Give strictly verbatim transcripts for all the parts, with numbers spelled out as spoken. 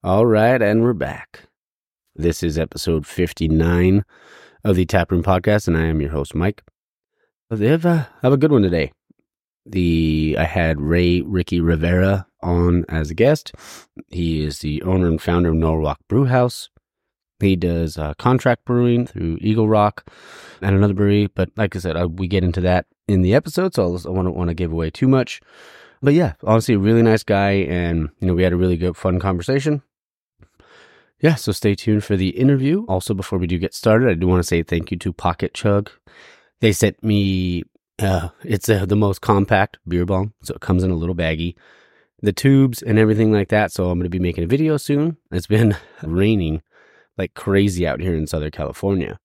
All right, and we're back. This is episode fifty-nine of the Taproom Podcast, and I am your host, Mike. They have, uh, have a good one today. The I had Ray Ricky Rivera on as a guest. He is the owner and founder of Norwalk Brew House. He does uh, contract brewing through Eagle Rock and another brewery. But like I said, uh, we get into that in the episode, so I'll, I don't want to give away too much. But yeah, honestly, a really nice guy, and you know, we had a really good, fun conversation. Yeah, so stay tuned for the interview. Also, before we do get started, I do want to say thank you to Pocket Chug. They sent me, uh, it's uh, the most compact beer bong, so it comes in a little baggie, the tubes and everything like that. So I'm going to be making a video soon. It's been raining like crazy out here in Southern California,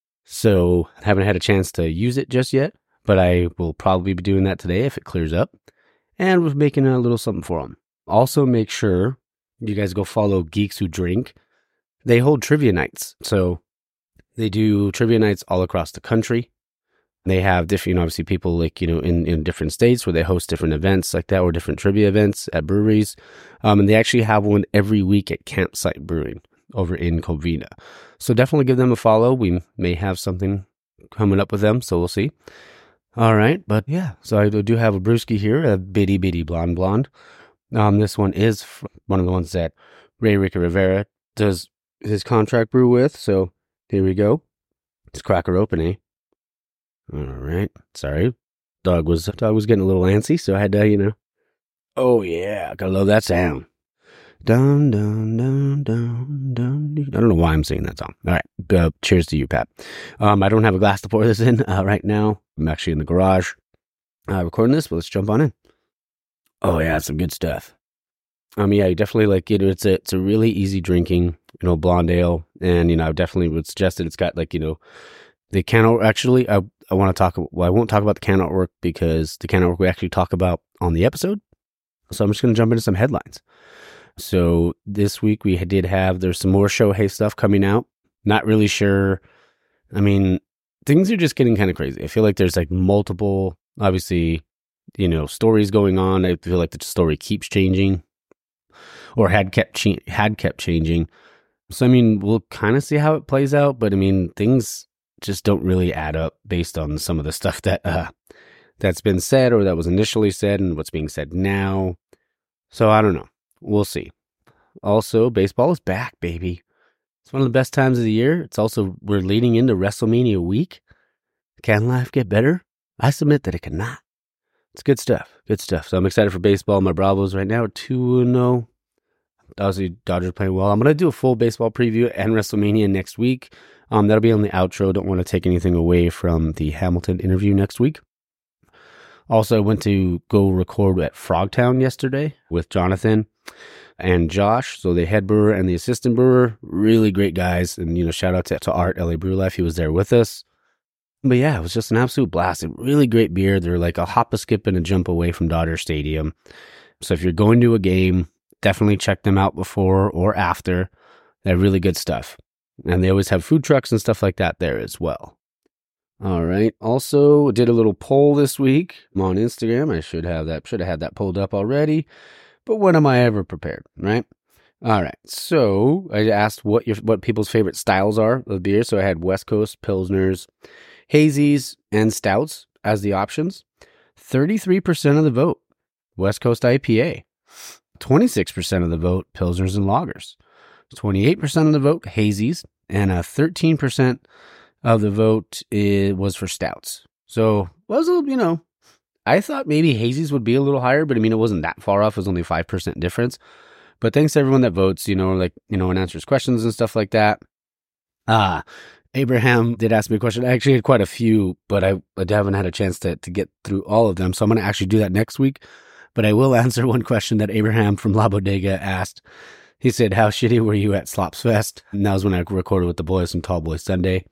so I haven't had a chance to use it just yet, but I will probably be doing that today if it clears up. And we're making a little something for them. Also, make sure you guys go follow Geeks Who Drink. They hold trivia nights. So they do trivia nights all across the country. They have different, you know, obviously people like, you know, in, in different states where they host different events like that, or different trivia events at breweries. Um, and they actually have one every week at Campsite Brewing over in Covina. So definitely give them a follow. We may have something coming up with them, so we'll see. All right. But yeah, so I do have a brewski here, a bitty bitty blonde blonde. Um, this one is one of the ones that Ray Ricky Rivera does his contract brew with. So here we go. Let's crack her open, eh? All right. Sorry. Dog was dog was getting a little antsy, so I had to, you know. Oh yeah, gotta love that sound. Dun dun dun dun dun. I don't know why I'm singing that song. All right. Uh, cheers to you, Pat. Um, I don't have a glass to pour this in uh, right now. I'm actually in the garage uh, recording this, but let's jump on in. Oh yeah, some good stuff. Um, yeah, you definitely like it. It's a it's a really easy drinking, you know, blonde ale, and you know, I definitely would suggest it. It's got like, you know, the can art. Actually, I I want to talk. Well, I won't talk about the can artwork because the can artwork we actually talk about on the episode. So I'm just gonna jump into some headlines. So this week we did have there's some more Shohei stuff coming out. Not really sure. I mean, things are just getting kind of crazy. I feel like there's like multiple, obviously, you know, stories going on. I feel like the story keeps changing, or had kept cha- had kept changing. So I mean, we'll kind of see how it plays out. But I mean, things just don't really add up based on some of the stuff that uh, that's been said, or that was initially said, and what's being said now. So I don't know. We'll see. Also, baseball is back, baby. It's one of the best times of the year. It's also, we're leading into WrestleMania week. Can life get better? I submit that it cannot. It's good stuff. Good stuff. So I'm excited for baseball. My Bravos right now are two and oh. Obviously, Dodgers playing well. I'm going to do a full baseball preview and WrestleMania next week. Um, that'll be on the outro. Don't want to take anything away from the Hamilton interview next week. Also, I went to go record at Frogtown yesterday with Jonathan and Josh. So the head brewer and the assistant brewer, really great guys. And, you know, shout out to, to Art, L A Brew Life. He was there with us. But yeah, it was just an absolute blast. Really great beer. They're like a hop, a skip, and a jump away from Dodger Stadium. So if you're going to a game, definitely check them out before or after. They have really good stuff. And they always have food trucks and stuff like that there as well. All right. Also, did a little poll this week on Instagram. I should have that, should have had that pulled up already. But when am I ever prepared, right? All right. So I asked what your what people's favorite styles are of beer. So I had West Coast Pilsners, Hazies, and Stouts as the options. thirty-three percent of the vote, West Coast I P A. twenty-six percent of the vote, Pilsners and Lagers. twenty-eight percent of the vote, Hazies. And uh, thirteen percent of the vote is, was for Stouts. So, was a, you know, I thought maybe Hazies would be a little higher, but I mean, it wasn't that far off. It was only five percent difference. But thanks to everyone that votes, you know, like, you know, and answers questions and stuff like that. Ah, Abraham did ask me a question. I actually had quite a few, but I, I haven't had a chance to, to get through all of them. So I'm going to actually do that next week. But I will answer one question that Abraham from La Bodega asked. He said, how shitty were you at Slops Fest? And that was when I recorded with the boys from Tall Boy Sunday.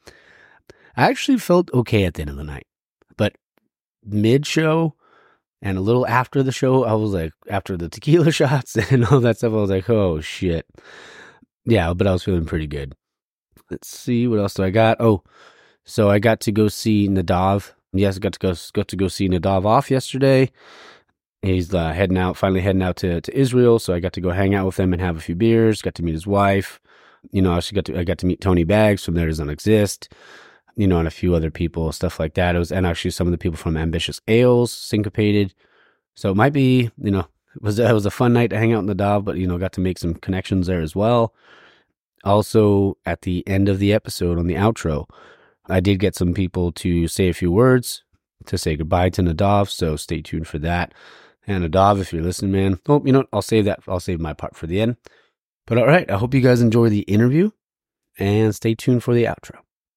I actually felt okay at the end of the night. But mid-show and a little after the show, I was like, after the tequila shots and all that stuff, I was like, oh, shit. Yeah, but I was feeling pretty good. Let's see, what else do I got? Oh, so I got to go see Nadav. Yes, I got to go, got to go see Nadav off yesterday. He's uh, heading out, finally heading out to, to Israel. So I got to go hang out with him and have a few beers. Got to meet his wife. You know, I actually got to I got to meet Tony Baggs from There Doesn't Exist. You know, and a few other people, stuff like that. It was, and actually some of the people from Ambitious Ales, Syncopated. So it might be, you know, it was it was a fun night to hang out in the Nadav, but you know, got to make some connections there as well. Also, at the end of the episode on the outro, I did get some people to say a few words to say goodbye to Nadav. So stay tuned for that. And Nadav, if you're listening, man, oh, you know what? I'll save that. I'll save my part for the end. But all right, I hope you guys enjoy the interview and stay tuned for the outro.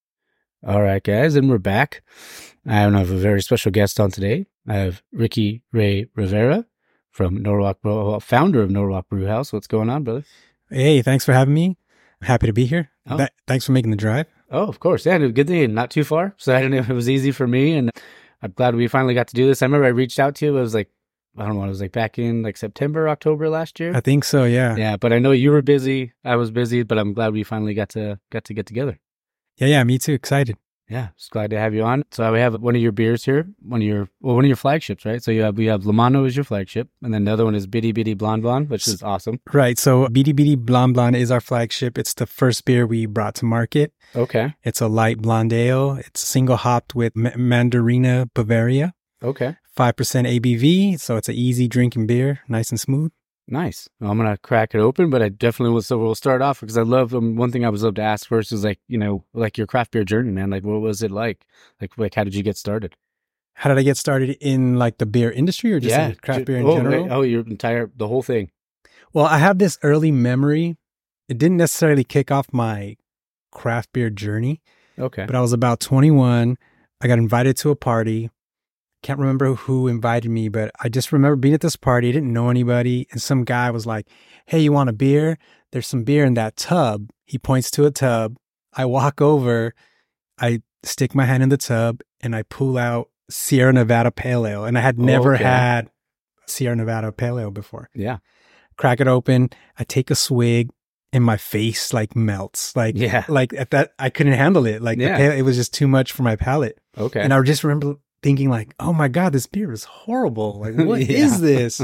All right, guys, and we're back. I have a very special guest on today. I have Ricky Ray Rivera from Norwalk, founder of Norwalk Brew House. What's going on, brother? Hey, thanks for having me. Happy to be here. Oh. Th- thanks for making the drive. Oh, of course. Yeah, good thing. Not too far. So I don't know if it was easy for me. And I'm glad we finally got to do this. I remember I reached out to you. It was like, I don't know, it was like back in like September, October last year. I think so, yeah. Yeah, but I know you were busy. I was busy, but I'm glad we finally got to got to get together. Yeah, yeah, me too. Excited. Yeah, just glad to have you on. So we have one of your beers here, one of your well, one of your flagships, right? So you have we have Lamano as your flagship, and then the other one is Bitty Bitty Blonde Blonde, which is awesome. Right. So Bitty Bitty Blonde Blonde is our flagship. It's the first beer we brought to market. Okay. It's a light blonde ale. It's single hopped with M- Mandarina Bavaria. Okay. Five percent A B V. So it's an easy drinking beer, nice and smooth. Nice. Well, I'm gonna crack it open, but I definitely will. So we'll start off because I love um, one thing I was love to ask first is like you know like your craft beer journey, man. Like what was it like? Like like how did you get started? How did I get started in like the beer industry or just yeah, in craft beer in oh, general? Right. Oh, your entire the whole thing. Well, I have this early memory. It didn't necessarily kick off my craft beer journey. Okay. But I was about twenty-one. I got invited to a party. Can't remember who invited me, but I just remember being at this party. I didn't know anybody. And some guy was like, hey, you want a beer? There's some beer in that tub. He points to a tub. I walk over. I stick my hand in the tub and I pull out Sierra Nevada Pale Ale. And I had never okay. had Sierra Nevada Pale Ale before. Yeah. Crack it open. I take a swig and my face like melts. Like, yeah. like at that, I couldn't handle it. Like yeah. the pale, it was just too much for my palate. Okay. And I just remember thinking like, oh my God, this beer is horrible. Like, what yeah. is this?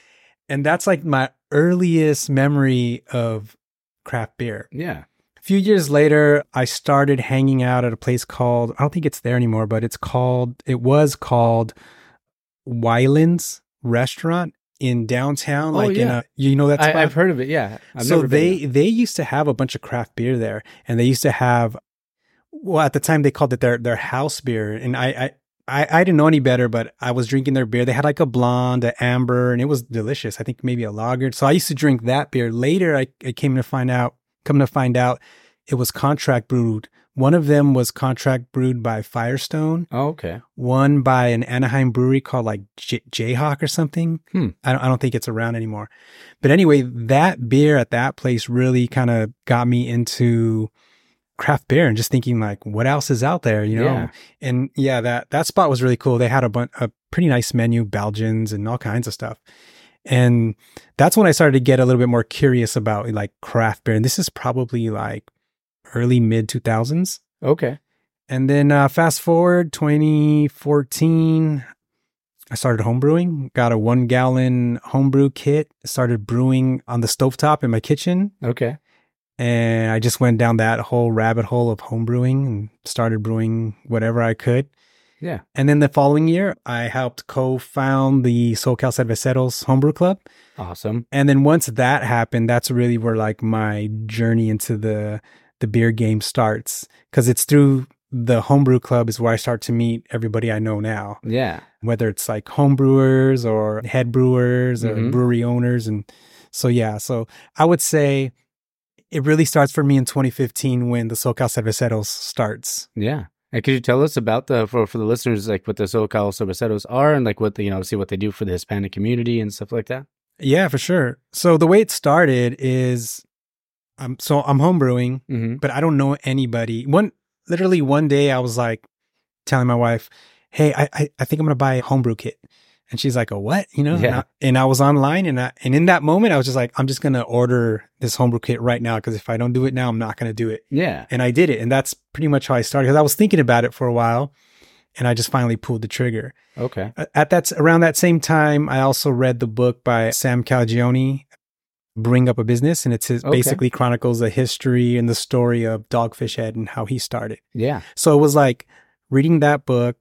And that's like my earliest memory of craft beer. Yeah. A few years later, I started hanging out at a place called, I don't think it's there anymore, but it's called, it was called Wyland's Restaurant in downtown. Oh, like yeah. in a, you know that spot? I, I've heard of it. Yeah. I've so never they, been they used to have a bunch of craft beer there, and they used to have, well, at the time they called it their, their house beer. And I, I, I, I didn't know any better, but I was drinking their beer. They had like a blonde, an amber, and it was delicious. I think maybe a lager. So I used to drink that beer. Later, I, I came to find out, come to find out it was contract brewed. One of them was contract brewed by Firestone. Oh, okay. One by an Anaheim brewery called like J- Jayhawk or something. Hmm. I don't, I don't think it's around anymore. But anyway, that beer at that place really kind of got me into craft beer and just thinking like, what else is out there, you know? Yeah. And yeah, that, that spot was really cool. They had a bunch, a pretty nice menu, Belgians and all kinds of stuff. And that's when I started to get a little bit more curious about like craft beer. And this is probably like early mid two thousands. Okay. And then uh, fast forward twenty fourteen, I started homebrewing, got a one gallon homebrew kit, started brewing on the stovetop in my kitchen. Okay. And I just went down that whole rabbit hole of homebrewing and started brewing whatever I could. Yeah. And then the following year, I helped co-found the SoCal Cerveceros Homebrew Club. Awesome. And then once that happened, that's really where like my journey into the the beer game starts. Because it's through the Homebrew Club is where I start to meet everybody I know now. Yeah. Whether it's like homebrewers or head brewers or Mhm. brewery owners. And so, yeah. So I would say it really starts for me in twenty fifteen when the SoCal Cerveceros starts. Yeah. And could you tell us about the, for, for the listeners, like what the SoCal Cerveceros are and like what the, you know, obviously what they do for the Hispanic community and stuff like that? Yeah, for sure. So the way it started is, um, so I'm homebrewing, Mm-hmm. but I don't know anybody. One, literally one day I was like telling my wife, hey, I, I, I think I'm going to buy a homebrew kit. And she's like, a what? You know? Yeah. And, I, and I was online and I, and in that moment I was just like, I'm just going to order this homebrew kit right now. Cause if I don't do it now, I'm not going to do it. Yeah. And I did it. And that's pretty much how I started. Cause I was thinking about it for a while and I just finally pulled the trigger. Okay. At that around that same time, I also read the book by Sam Calagione, Bring Up a Business, and it's his, Okay. basically chronicles the history and the story of Dogfish Head and how he started. Yeah. So it was like reading that book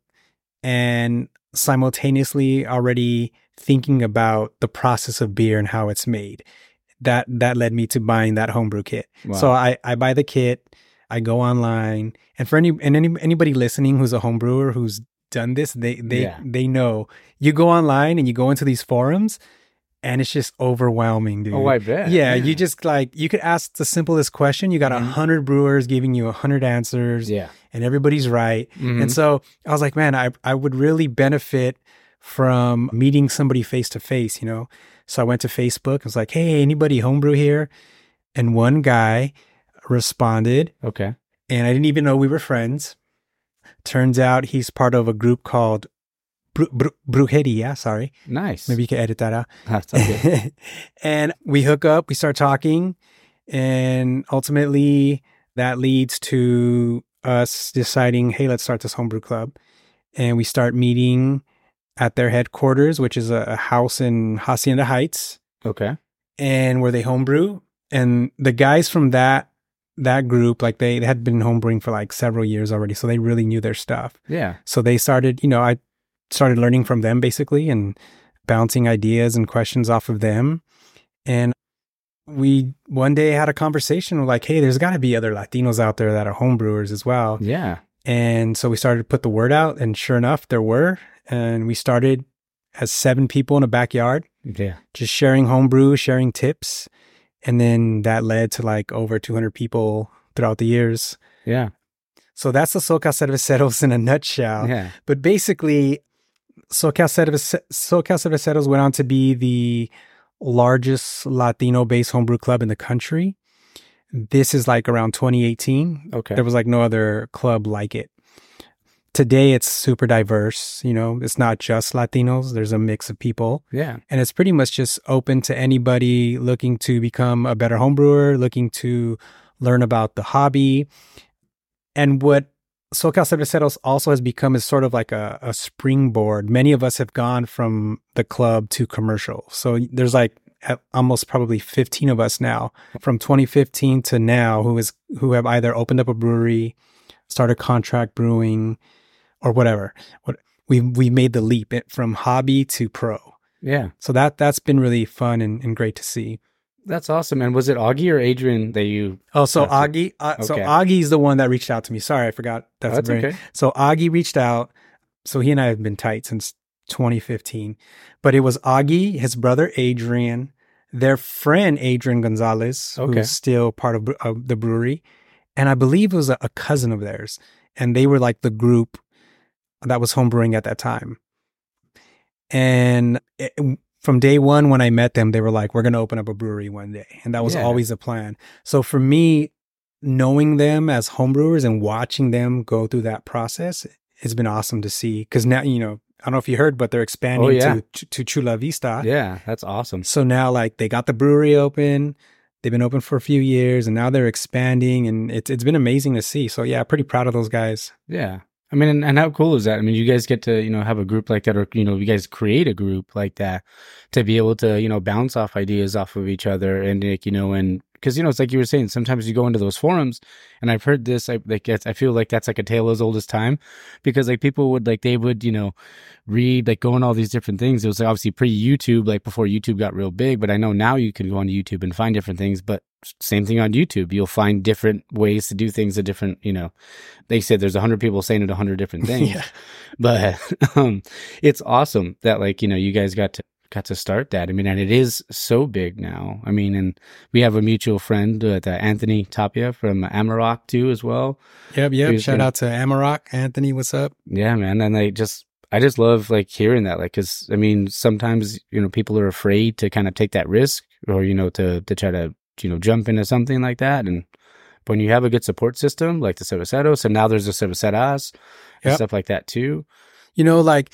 and simultaneously already thinking about the process of beer and how it's made. That that led me to buying that homebrew kit. Wow. So I, I buy the kit, I go online, and for any and any anybody listening who's a homebrewer who's done this, they they Yeah. they know. You go online and you go into these forums, and it's just overwhelming, dude. Oh, I bet. Yeah, Yeah. you just like you could ask the simplest question. You got a Mhm. hundred brewers giving you a hundred answers, Yeah. and everybody's right. Mhm. And so I was like, man, I I would really benefit from meeting somebody face to face, you know. So I went to Facebook. I was like, hey, anybody homebrew here? And one guy responded, Okay. and I didn't even know we were friends. Turns out he's part of a group called Bru- Bru- Brujeria. Sorry. Nice. Maybe you could edit that out. That's okay. And we hook up, we start talking, and ultimately that leads to us deciding, hey, let's start this homebrew club. And we start meeting at their headquarters, which is a, a house in Hacienda Heights, Okay. and where they homebrew. And the guys from that that group, like they, they had been homebrewing for like several years already, so they really knew their stuff. Yeah. So they started, you know, I started learning from them basically and bouncing ideas and questions off of them. And we one day had a conversation like, hey, there's got to be other Latinos out there that are homebrewers as well. Yeah. And so we started to put the word out, and sure enough, there were. And we started as seven people in a backyard, Yeah. just sharing homebrew, sharing tips. And then that led to like over two hundred people throughout the years. Yeah. So that's the SoCal Cerveceros in a nutshell. Yeah. But basically, SoCal, Cervece- SoCal Cerveceros went on to be the largest Latino-based homebrew club in the country. This is like around twenty eighteen. Okay. There was like no other club like it. Today, it's super diverse. You know, it's not just Latinos. There's a mix of people. Yeah. And it's pretty much just open to anybody looking to become a better homebrewer, looking to learn about the hobby. And what SoCal Cerveceros also has become is sort of like a, a springboard. Many of us have gone from the club to commercial. So there's like almost probably fifteen of us now from twenty fifteen to now who is who have either opened up a brewery, started contract brewing, or whatever. What we we made the leap from hobby to pro. Yeah. So that that's been really fun and, and great to see. That's awesome. And was it Augie or Adrian that you? Oh, so That's it. Augie. Uh, So Okay. Augie's the one that reached out to me. Sorry, I forgot. That's, That's very, okay. So Augie reached out. So he and I have been tight since twenty fifteen. But it was Augie, his brother Adrian, their friend Adrian Gonzalez, Okay. who's still part of, of the brewery, and I believe it was a, a cousin of theirs. And they were like the group that was homebrewing at that time. And it, from day one, when I met them, they were like, we're going to open up a brewery one day. And that was Yeah. always the plan. So for me, knowing them as homebrewers and watching them go through that process, it's been awesome to see. Because now, you know, I don't know if you heard, but they're expanding Oh, yeah. to, to Chula Vista. Yeah. That's awesome. So now, like, they got the brewery open. They've been open for a few years, and now they're expanding, and it's it's been amazing to see. So yeah, pretty proud of those guys. Yeah. I mean, and, and how cool is that? I mean, you guys get to, you know, have a group like that, or, you know, you guys create a group like that to be able to, you know, bounce off ideas off of each other. And, like, you know, and because, you know, it's like you were saying, sometimes you go into those forums, and I've heard this, I like, it's, I feel like that's like a tale as old as time, because like people would like, they would, you know, read, like go on all these different things. It was like, obviously pre YouTube, like before YouTube got real big, but I know now you can go on YouTube and find different things, but same thing on YouTube. You'll find different ways to do things, a different, you know, they said there's a hundred people saying it a hundred different things, Yeah. but um, it's awesome that, like, you know, you guys got to, got to start that. I mean, and it is so big now. I mean, and we have a mutual friend, uh, Anthony Tapia from Amarok too, as well. Yep, yep. Who's Shout gonna- out to Amarok. Anthony, what's up? Yeah, man. And I just, I just love like hearing that, like, cause I mean, sometimes, you know, people are afraid to kind of take that risk, or, you know, to, to try to, you know, jump into something like that. And when you have a good support system, like the Cerveceros, and now there's the Cerveceras and Yep. stuff like that too. You know, like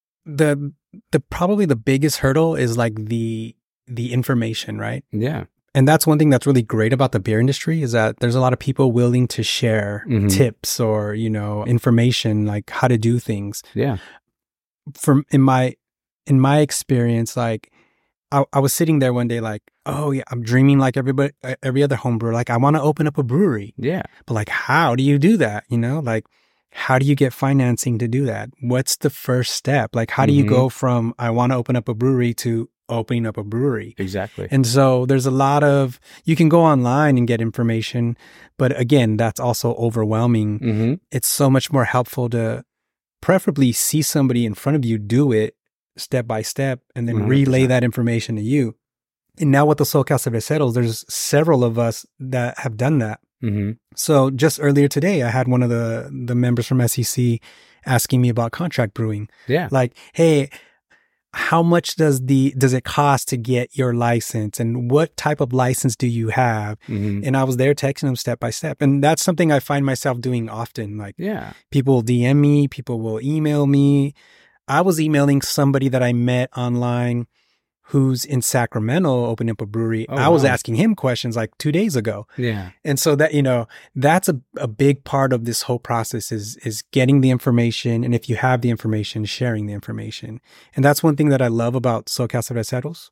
the the probably the biggest hurdle is like the the information, right? Yeah. And that's one thing that's really great about the beer industry is that there's a lot of people willing to share Mhm. tips or, you know, information like how to do things. Yeah. From in my in my experience, like I, I was sitting there one day like, oh yeah, I'm dreaming like everybody, every other home brewer. Like I want to open up a brewery, Yeah. but like, how do you do that? You know, like how do you get financing to do that? What's the first step? Like, how do you Mhm. go from I want to open up a brewery to opening up a brewery? Exactly. And so there's a lot of, you can go online and get information, but again, that's also overwhelming. Mm-hmm. It's so much more helpful to preferably see somebody in front of you do it step by step and then one hundred percent. relay that information to you. And now with the SoCal Cerveceros, there's several of us that have done that. Mm-hmm. So just earlier today, I had one of the, the members from S E C asking me about contract brewing. Yeah. Like, hey, how much does the, does it cost to get your license and what type of license do you have? Mm-hmm. And I was there texting them step by step. And that's something I find myself doing often. Like Yeah. people will D M me, people will email me. I was emailing somebody that I met online who's in Sacramento opening up a brewery. Oh, I was wow. asking him questions like two days ago. Yeah. And so that, you know, that's a, a big part of this whole process is, is getting the information. And if you have the information, sharing the information. And that's one thing that I love about SoCal Cerveceros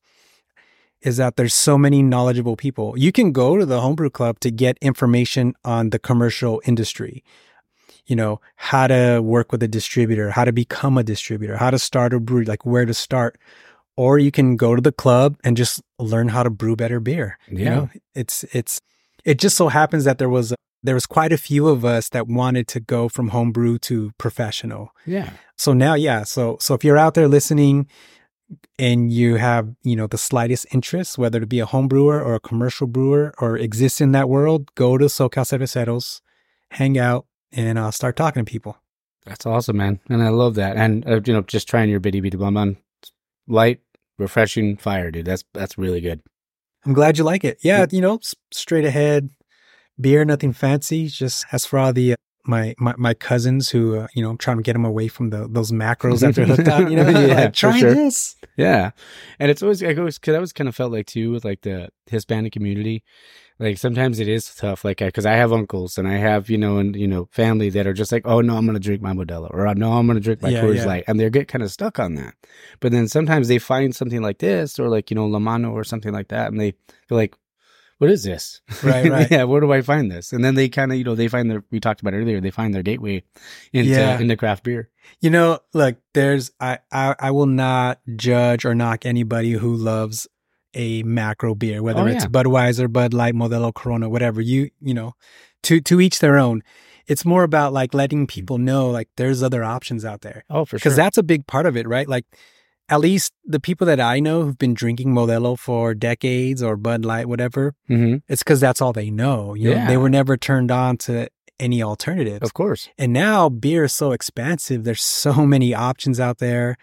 is that there's so many knowledgeable people. You can go to the homebrew club to get information on the commercial industry. You know, how to work with a distributor, how to become a distributor, how to start a brewery, like where to start. Or you can go to the club and just learn how to brew better beer. Yeah. You know, it's, it's, it just so happens that there was, there was quite a few of us that wanted to go from homebrew to professional. Yeah. So now, yeah. So, so if you're out there listening and you have, you know, the slightest interest, whether to be a home brewer or a commercial brewer or exist in that world, go to SoCal Cerveceros, hang out and uh, start talking to people. That's awesome, man. And I love that. And, uh, you know, just trying your bitty bitty bum on light, refreshing fire, dude. That's, that's really good. I'm glad you like it. Yeah. You know, s- straight ahead beer, nothing fancy. Just as for all the, uh, my, my, my cousins who, uh, you know, I'm trying to get them away from the, those macros that they're hooked on, you know, Yeah, like, for try sure. this. Yeah. And it's always, I always, cause I always kind of felt like too, with like the Hispanic community, like sometimes it is tough. Like, I, cause I have uncles and I have, you know, and, you know, family that are just like, oh no, I'm going to drink my Modelo or no, I'm going to drink my Yeah, Coors yeah. Light. And they get kind of stuck on that. But then sometimes they find something like this or like, you know, La Mano or something like that. And they feel like, what is this? Right, right. Yeah. Where do I find this? And then they kind of, you know, they find their, we talked about earlier, they find their gateway into, Yeah. into craft beer. You know, look, there's, I, I, I will not judge or knock anybody who loves a macro beer, whether Oh, it's yeah. Budweiser, Bud Light, Modelo, Corona, whatever you, you know, to, to each their own. It's more about like letting people know, like there's other options out there. Oh, for sure. Because that's a big part of it, right? Like at least the people that I know who've been drinking Modelo for decades or Bud Light, whatever, Mm-hmm. it's because that's all they know. You know, Yeah. they were never turned on to any alternatives. Of course. And now beer is so expansive. There's so many options out there.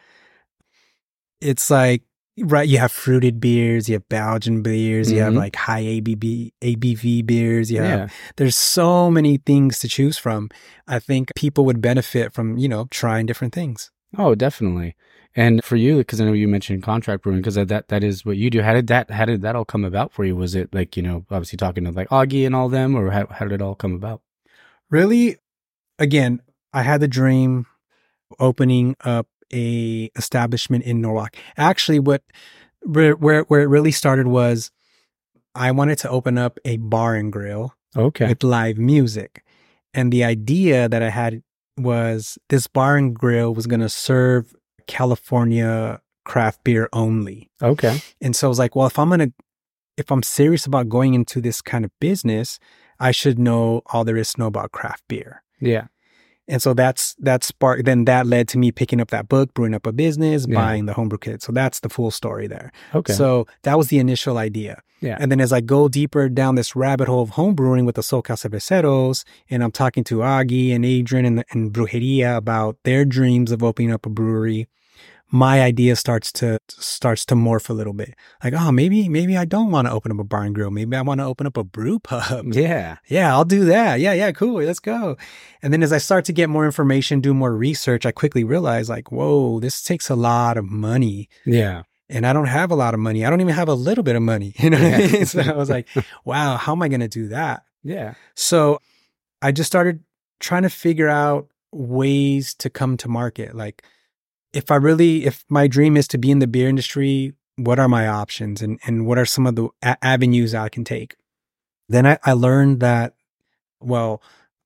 It's like, right, you have fruited beers, you have Belgian beers, you have Mhm. like high A B B, A B V beers. You have, Yeah. there's so many things to choose from. I think people would benefit from, you know, trying different things. Oh, definitely. And for you, because I know you mentioned contract brewing, because that that is what you do. How did that how did that all come about for you? Was it like, you know, obviously talking to like Augie and all them, or how how did it all come about? Really, again, I had the dream opening up a establishment in Norwalk. Actually, what where where, where it really started was I wanted to open up a bar and grill Okay. with live music. And the idea that I had was this bar and grill was going to serve California craft beer only. Okay. And so I was like, well, if I'm going to, if I'm serious about going into this kind of business, I should know all there is to know about craft beer. Yeah. And so that's, that sparked, then that led to me picking up that book, Brewing Up a Business, Yeah. buying the homebrew kit. So that's the full story there. Okay. So that was the initial idea. Yeah. And then as I go deeper down this rabbit hole of homebrewing with the SoCal Cerveceros, and I'm talking to Augie and Adrian and, and Brujeria about their dreams of opening up a brewery, my idea starts to starts to morph a little bit. Like, oh, maybe maybe I don't want to open up a bar and grill. Maybe I want to open up a brew pub. Yeah. Yeah, I'll do that. Yeah, yeah, cool. Let's go. And then as I start to get more information, do more research, I quickly realize like, whoa, this takes a lot of money. Yeah. and I don't have a lot of money. I don't even have a little bit of money. You know what I mean? So I was like, wow, how am I going to do that? Yeah. So I just started trying to figure out ways to come to market. Like, if I really, if my dream is to be in the beer industry, what are my options, and, and what are some of the a- avenues I can take? Then I, I learned that, well,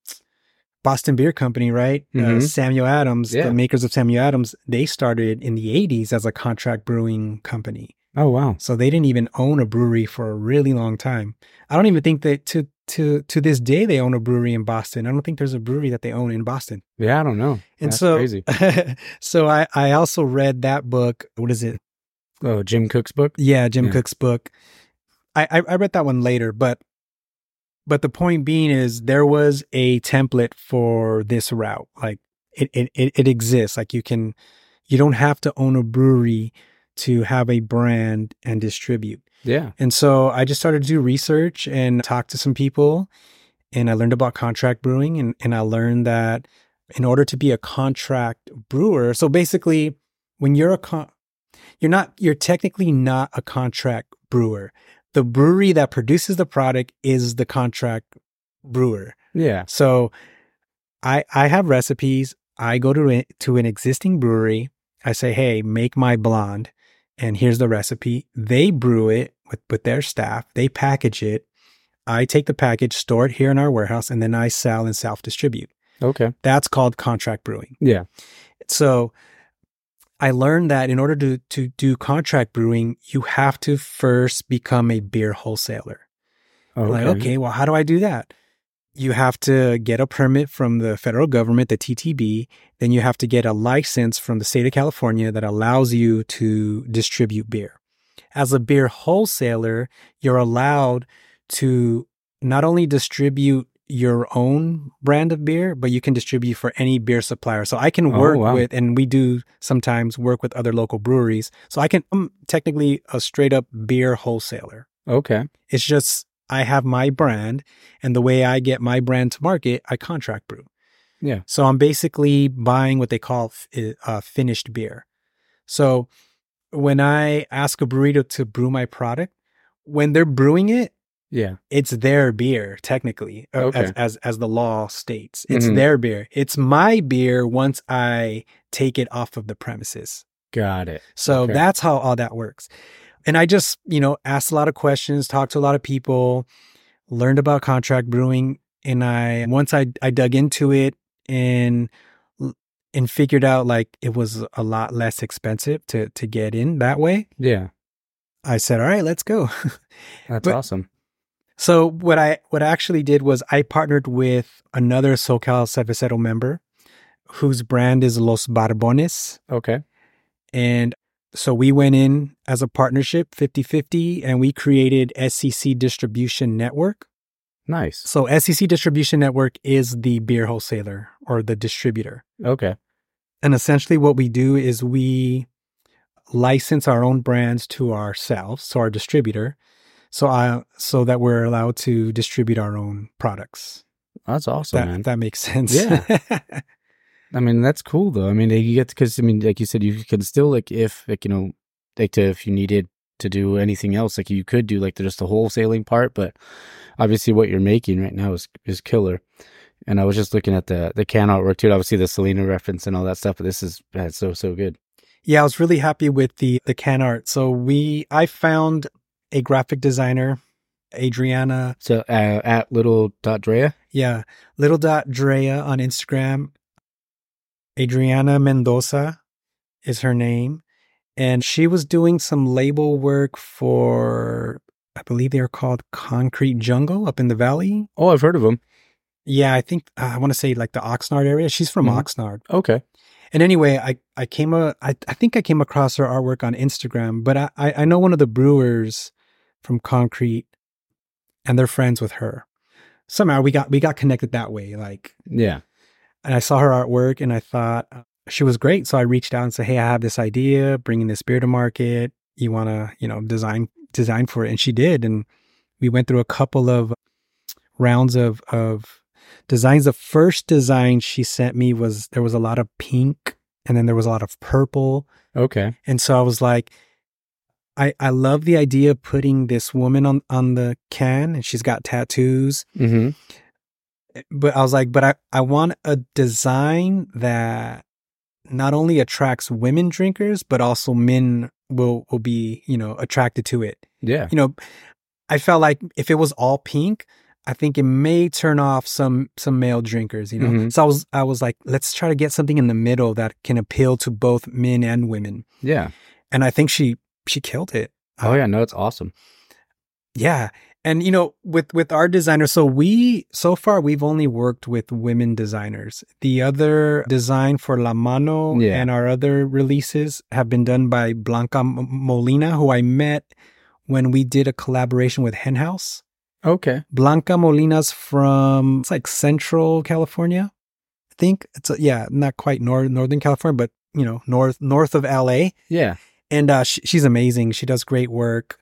Boston Beer Company, right? Mm-hmm. Uh, Samuel Adams, Yeah. the makers of Samuel Adams, they started in the eighties as a contract brewing company. Oh, wow. So they didn't even own a brewery for a really long time. I don't even think that to to to this day they own a brewery in Boston. I don't think there's a brewery that they own in Boston. Yeah, I don't know. And That's so, crazy. so I I also read that book. What is it? Oh, Jim Cook's book? Yeah, Jim Yeah. Cook's book. I, I I read that one later, but but the point being is there was a template for this route. Like it it it, it exists. Like you can, you don't have to own a brewery to have a brand and distribute. Yeah. And so I just started to do research and talk to some people, and I learned about contract brewing, and, and I learned that in order to be a contract brewer, so basically when you're a con, you're not, you're technically not a contract brewer. The brewery that produces the product is the contract brewer. Yeah. So I I have recipes. I go to it, to an existing brewery. I say, hey, make my blonde, and here's the recipe. They brew it with, with their staff. They package it. I take the package, store it here in our warehouse, and then I sell and self-distribute. Okay. That's called contract brewing. Yeah. So I learned that in order to, to do contract brewing, you have to first become a beer wholesaler. Okay. Like, okay, well, how do I do that? You have to get a permit from the federal government, the T T B. Then you have to get a license from the state of California that allows you to distribute beer. As a beer wholesaler, you're allowed to not only distribute your own brand of beer, but you can distribute for any beer supplier. So I can Oh, work wow. with, and we do sometimes work with other local breweries. So I can, I'm technically a straight up beer wholesaler. Okay. It's just, I have my brand, and the way I get my brand to market, I contract brew. Yeah. So I'm basically buying what they call uh, finished beer. So when I ask a brewery to, to brew my product, when they're brewing it, Yeah. it's their beer technically, uh, Okay. as, as as the law states. It's Mhm. their beer. It's my beer once I take it off of the premises. Got it. So Okay. that's how all that works. And I just, you know, asked a lot of questions, talked to a lot of people, learned about contract brewing. And I, once I, I dug into it and, and figured out like it was a lot less expensive to, to get in that way, Yeah. I said, all right, let's go. That's But- awesome. So what I, what I actually did was I partnered with another SoCal Cervecero member whose brand is Los Barbones. Okay. And so we went in as a partnership fifty-fifty, and we created S C C Distribution Network. Nice. So S C C Distribution Network is the beer wholesaler or the distributor. Okay. And essentially what we do is we license our own brands to ourselves, so our distributor, so I so that we're allowed to distribute our own products. That's awesome, that man. that makes sense. Yeah. I mean, that's cool though. I mean, you get, because I mean, like you said, you can still, like, if like you know, like to, if you needed to do anything else, like you could do like just the wholesaling part, but obviously what you're making right now is is killer. And I was just looking at the the can artwork too. Obviously the Selena reference and all that stuff, but this is man, so so good. Yeah, I was really happy with the the can art. So we I found a graphic designer, Adriana. So uh, at little dot Drea. Yeah, little dot Drea on Instagram. Adriana Mendoza is her name. And she was doing some label work for, I believe they are called Concrete Jungle up in the valley. Oh, I've heard of them. Yeah, I think, uh, I want to say like the Oxnard area. She's from Mhm. Oxnard. Okay. And anyway, I, I came, a, I, I think I came across her artwork on Instagram, but I, I I know one of the brewers from Concrete, and they're friends with her. Somehow we got, we got connected that way. Like, Yeah. and I saw her artwork and I thought uh, she was great. So I reached out and said, hey, I have this idea, bringing this beer to market. You want to, you know, design, design for it. And she did. And we went through a couple of rounds of, of designs. The first design she sent me was, there was a lot of pink and then there was a lot of purple. Okay. And so I was like, I, I love the idea of putting this woman on, on the can, and she's got tattoos. Mm-hmm. But I was like, but I, I want a design that not only attracts women drinkers, but also men will, will be, you know, attracted to it. Yeah. You know, I felt like if it was all pink, I think it may turn off some some male drinkers, you know. Mm-hmm. So I was I was like, let's try to get something in the middle that can appeal to both men and women. Yeah. And I think she she killed it. Oh yeah, no, it's awesome. Yeah. And you know, with with our designers, so we so far we've only worked with women designers. The other design for La Mano Yeah. and our other releases have been done by Blanca M- Molina, who I met when we did a collaboration with Hen House. Okay. Blanca Molina's from, it's like Central California, I think. It's a, yeah, not quite nor- Northern California, but you know, north north of L A. Yeah. And uh, she, she's amazing. She does great work.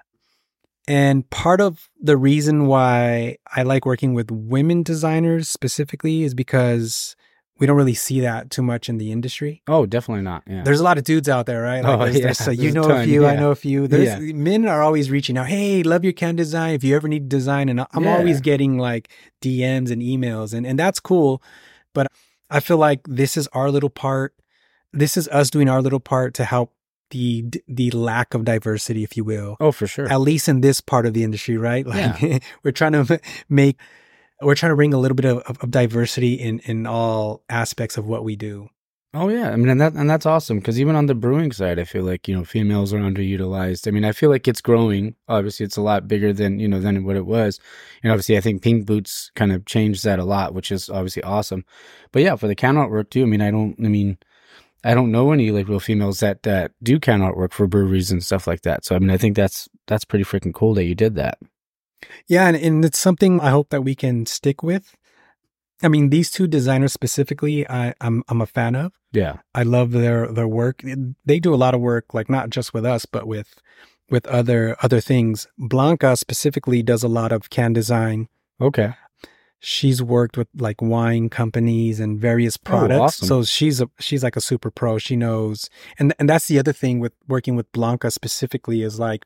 And part of the reason why I like working with women designers specifically is because we don't really see that too much in the industry. Oh, definitely not. Yeah. There's a lot of dudes out there, right? Like Oh, there's, yeah. there's, so you There's a know a ton, few, I yeah. know a few. There's Yeah. men are always reaching out. Hey, love your can design. If you ever need design, and I'm Yeah. always getting like D Ms and emails, and and that's cool. But I feel like this is our little part. This is us doing our little part to help the the lack of diversity, if you will. Oh, for sure. At least in this part of the industry, right? Like yeah. we're trying to make, we're trying to bring a little bit of, of, of diversity in, in all aspects of what we do. Oh yeah, I mean, and that and that's awesome because even on the brewing side, I feel like you know females are underutilized. I mean, I feel like it's growing. Obviously, it's a lot bigger than you know than what it was. And obviously, I think Pink Boots kind of changed that a lot, which is obviously awesome. But yeah, for the can artwork too. I mean, I don't. I mean. I don't know any like real females that, that do can artwork for breweries and stuff like that. So, I mean, I think that's, that's pretty freaking cool that you did that. Yeah. And, and it's something I hope that we can stick with. I mean, these two designers specifically, I, I'm, I'm a fan of. Yeah. I love their, their work. They do a lot of work, like not just with us, but with, with other, other things. Blanca specifically does a lot of can design. Okay. She's worked with like wine companies and various products. Oh, awesome. So she's a, she's like a super pro. She knows. And, and that's the other thing with working with Blanca specifically is like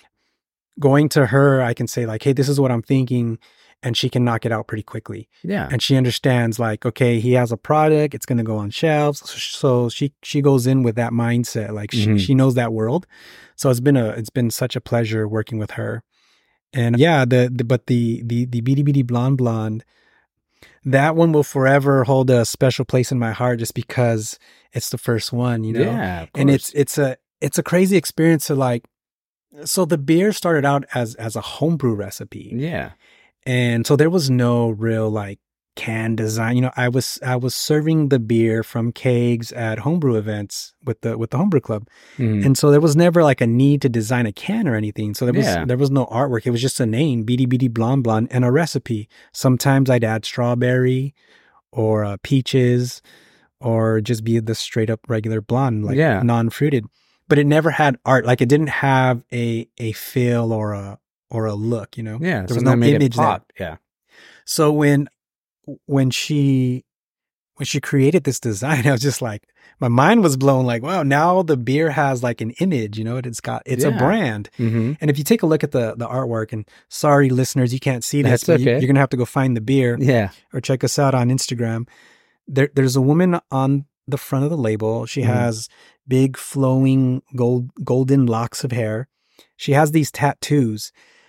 going to her, I can say like, hey, this is what I'm thinking. And she can knock it out pretty quickly. Yeah. And she understands like, okay, he has a product. It's going to go on shelves. So she, she goes in with that mindset. Like mm-hmm. she, she knows that world. So it's been a, it's been such a pleasure working with her. And yeah, the, the but the the the Bitty Bitty Blonde Blonde, that one will forever hold a special place in my heart just because it's the first one, you know. Yeah, of course. And it's it's a it's a crazy experience to like. So the beer started out as as a homebrew recipe. Yeah. And so there was no real like can design. You know, I was I was serving the beer from kegs at homebrew events with the with the homebrew club, mm-hmm. and so there was never like a need to design a can or anything. So there was yeah. there was no artwork. It was just a name, Bitty Bitty Blonde Blonde, and a recipe. Sometimes I'd add strawberry, or uh, peaches, or just be the straight up regular blonde, like yeah. non fruited. But it never had art. Like it didn't have a a feel or a or a look. You know, yeah. There So was no made image it pop. there. Yeah. So when when she when she created this design, I was just like, my mind was blown. Like, wow, now the beer has like an image. You know, it's got it's yeah. a brand. Mm-hmm. And if you take a look at the the artwork, and sorry listeners, you can't see this, That's but okay. you, you're gonna have to go find the beer. Yeah. Or check us out on Instagram. There, there's a woman on the front of the label. She mm-hmm. has big flowing gold golden locks of hair. She has these tattoos.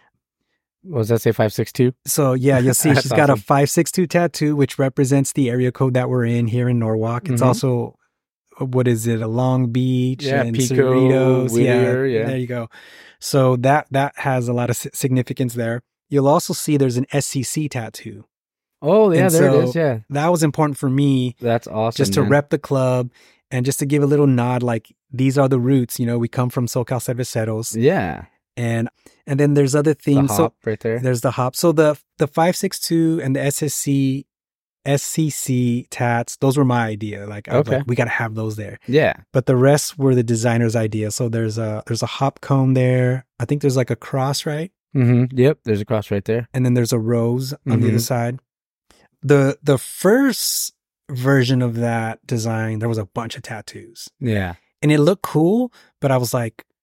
What does that say, five six two? So yeah, you'll see she's got awesome. a five six two tattoo, which represents the area code that we're in here in Norwalk. It's mm-hmm. also, what is it, a Long Beach yeah, and Pico, Cerritos. Whittier, yeah, yeah, there you go. So that that has a lot of significance there. You'll also see there's an S C C tattoo. Oh yeah, and there so it is. Yeah, that was important for me. That's awesome. Just to man. rep the club and just to give a little nod, like these are the roots. You know, we come from SoCal Cerveceros. Yeah. And and then there's other things. The hop so right there. There's the hop. So the the five six two and the S S C, S C C tats, those were my idea. Like, I was okay. like, we got to have those there. Yeah. But the rest were the designer's idea. So there's a there's a hop cone there. I think there's like a cross, right? Mm-hmm. Yep. There's a cross right there. And then there's a rose on mm-hmm. the other side. The the first version of that design, there was a bunch of tattoos. Yeah. And it looked cool, but I was like,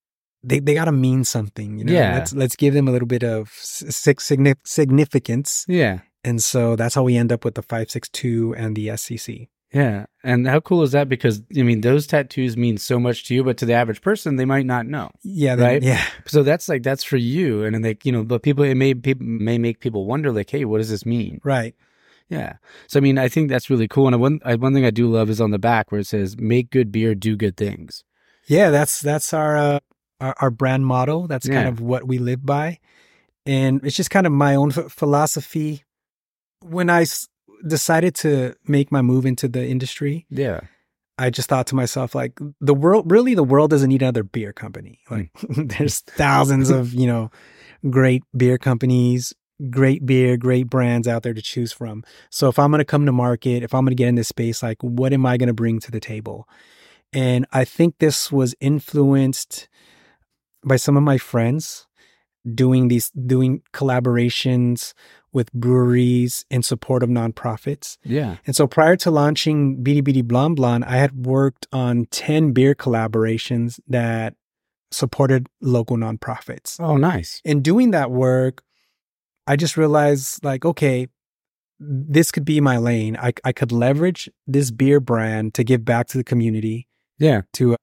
they, they got to mean something, you know. Yeah. Let's let's give them a little bit of sig- signi- significance. Yeah. And so that's how we end up with the five six two and the S C C. Yeah. And how cool is that? Because, I mean, those tattoos mean so much to you, but to the average person, they might not know. Yeah. They, right? Yeah. So that's like, that's for you. And then like, you know, but people, it may, people may make people wonder like, hey, what does this mean? Right. Yeah. So, I mean, I think that's really cool. And one, one thing I do love is on the back where it says, make good beer, do good things. Yeah. That's, that's our, uh, our, our brand motto. That's Yeah. kind of what we live by. And it's just kind of my own f- philosophy. When I s- decided to make my move into the industry, Yeah. I just thought to myself, like, the world, really, the world doesn't need another beer company. Like, there's thousands of, you know, great beer companies, great beer, great brands out there to choose from. So if I'm going to come to market, if I'm going to get in this space, like, what am I going to bring to the table? And I think this was influenced by some of my friends doing these, doing collaborations with breweries in support of nonprofits. Yeah. And so prior to launching Bitty Bitty Blonde Blonde, I had worked on ten beer collaborations that supported local nonprofits. Oh, nice. In doing that work, I just realized, like, okay, this could be my lane. I, I could leverage this beer brand to give back to the community, Yeah. to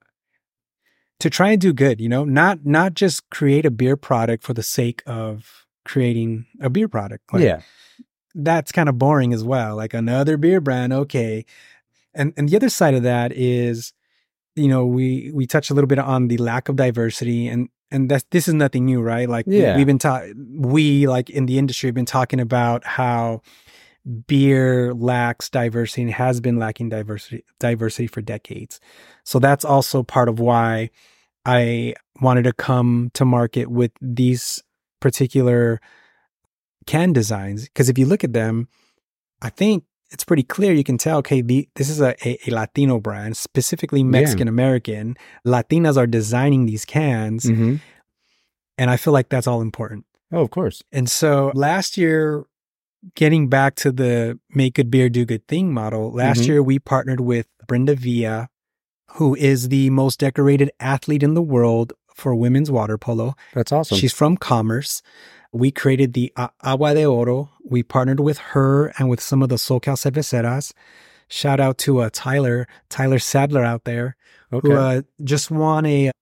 to try and do good, you know, not not just create a beer product for the sake of creating a beer product. Like, yeah. that's kind of boring as well. Like another beer brand, okay. And and the other side of that is, you know, we we touched a little bit on the lack of diversity, and and that's this is nothing new, right? Like Yeah. we, we've been ta- we like in the industry have been talking about how beer lacks diversity and has been lacking diversity diversity for decades. So that's also part of why I wanted to come to market with these particular can designs, because if you look at them, I think it's pretty clear. You can tell, okay, the, this is a, a, a Latino brand, specifically Mexican American. Latinas are designing these cans, Mm-hmm. and I feel like that's all important. Oh, of course. And so last year, getting back to the make good beer, do good thing model, last Mhm. year we partnered with Brenda Villa, who is the most decorated athlete in the world for women's water polo. That's awesome. She's from Commerce. We created the A- Agua de Oro. We partnered with her and with some of the SoCal Cerveceras. Shout out to uh, Tyler, Tyler Sadler out there, okay. who uh, just won a,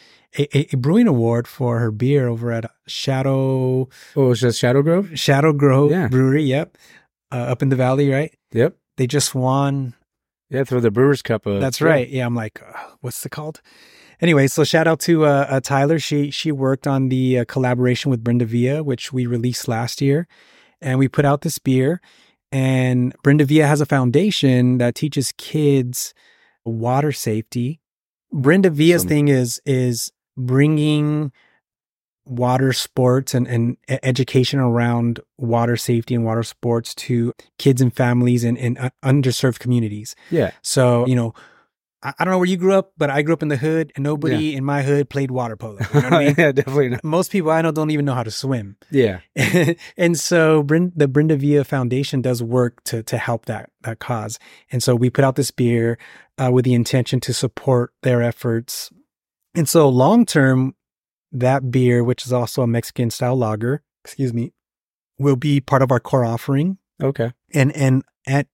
a a brewing award for her beer over at Shadow oh, it's just Shadow Grove? Shadow Grove Yeah. Brewery. Yep, uh, up in the valley, right? Yep. They just won. Yeah, throw the Brewers Cup. Uh, That's yeah. right. Yeah, I'm like, uh, what's it called? Anyway, so shout out to uh, uh, Tyler. She she worked on the uh, collaboration with Brenda Villa, which we released last year, and we put out this beer. And Brenda Villa has a foundation that teaches kids water safety. Brenda Villa's Awesome. thing is is bringing water sports and, and e- education around water safety and water sports to kids and families in, in uh, underserved communities. Yeah. So, you know, I, I don't know where you grew up, but I grew up in the hood, and nobody in my hood played water polo. You know what I mean? yeah, definitely not. Most people I know don't even know how to swim. Yeah. And so Bren- the Brenda Villa Foundation does work to to help that that cause. And so we put out this beer uh, with the intention to support their efforts. And so long term, that beer, which is also a Mexican style lager, excuse me, will be part of our core offering. Okay. And and at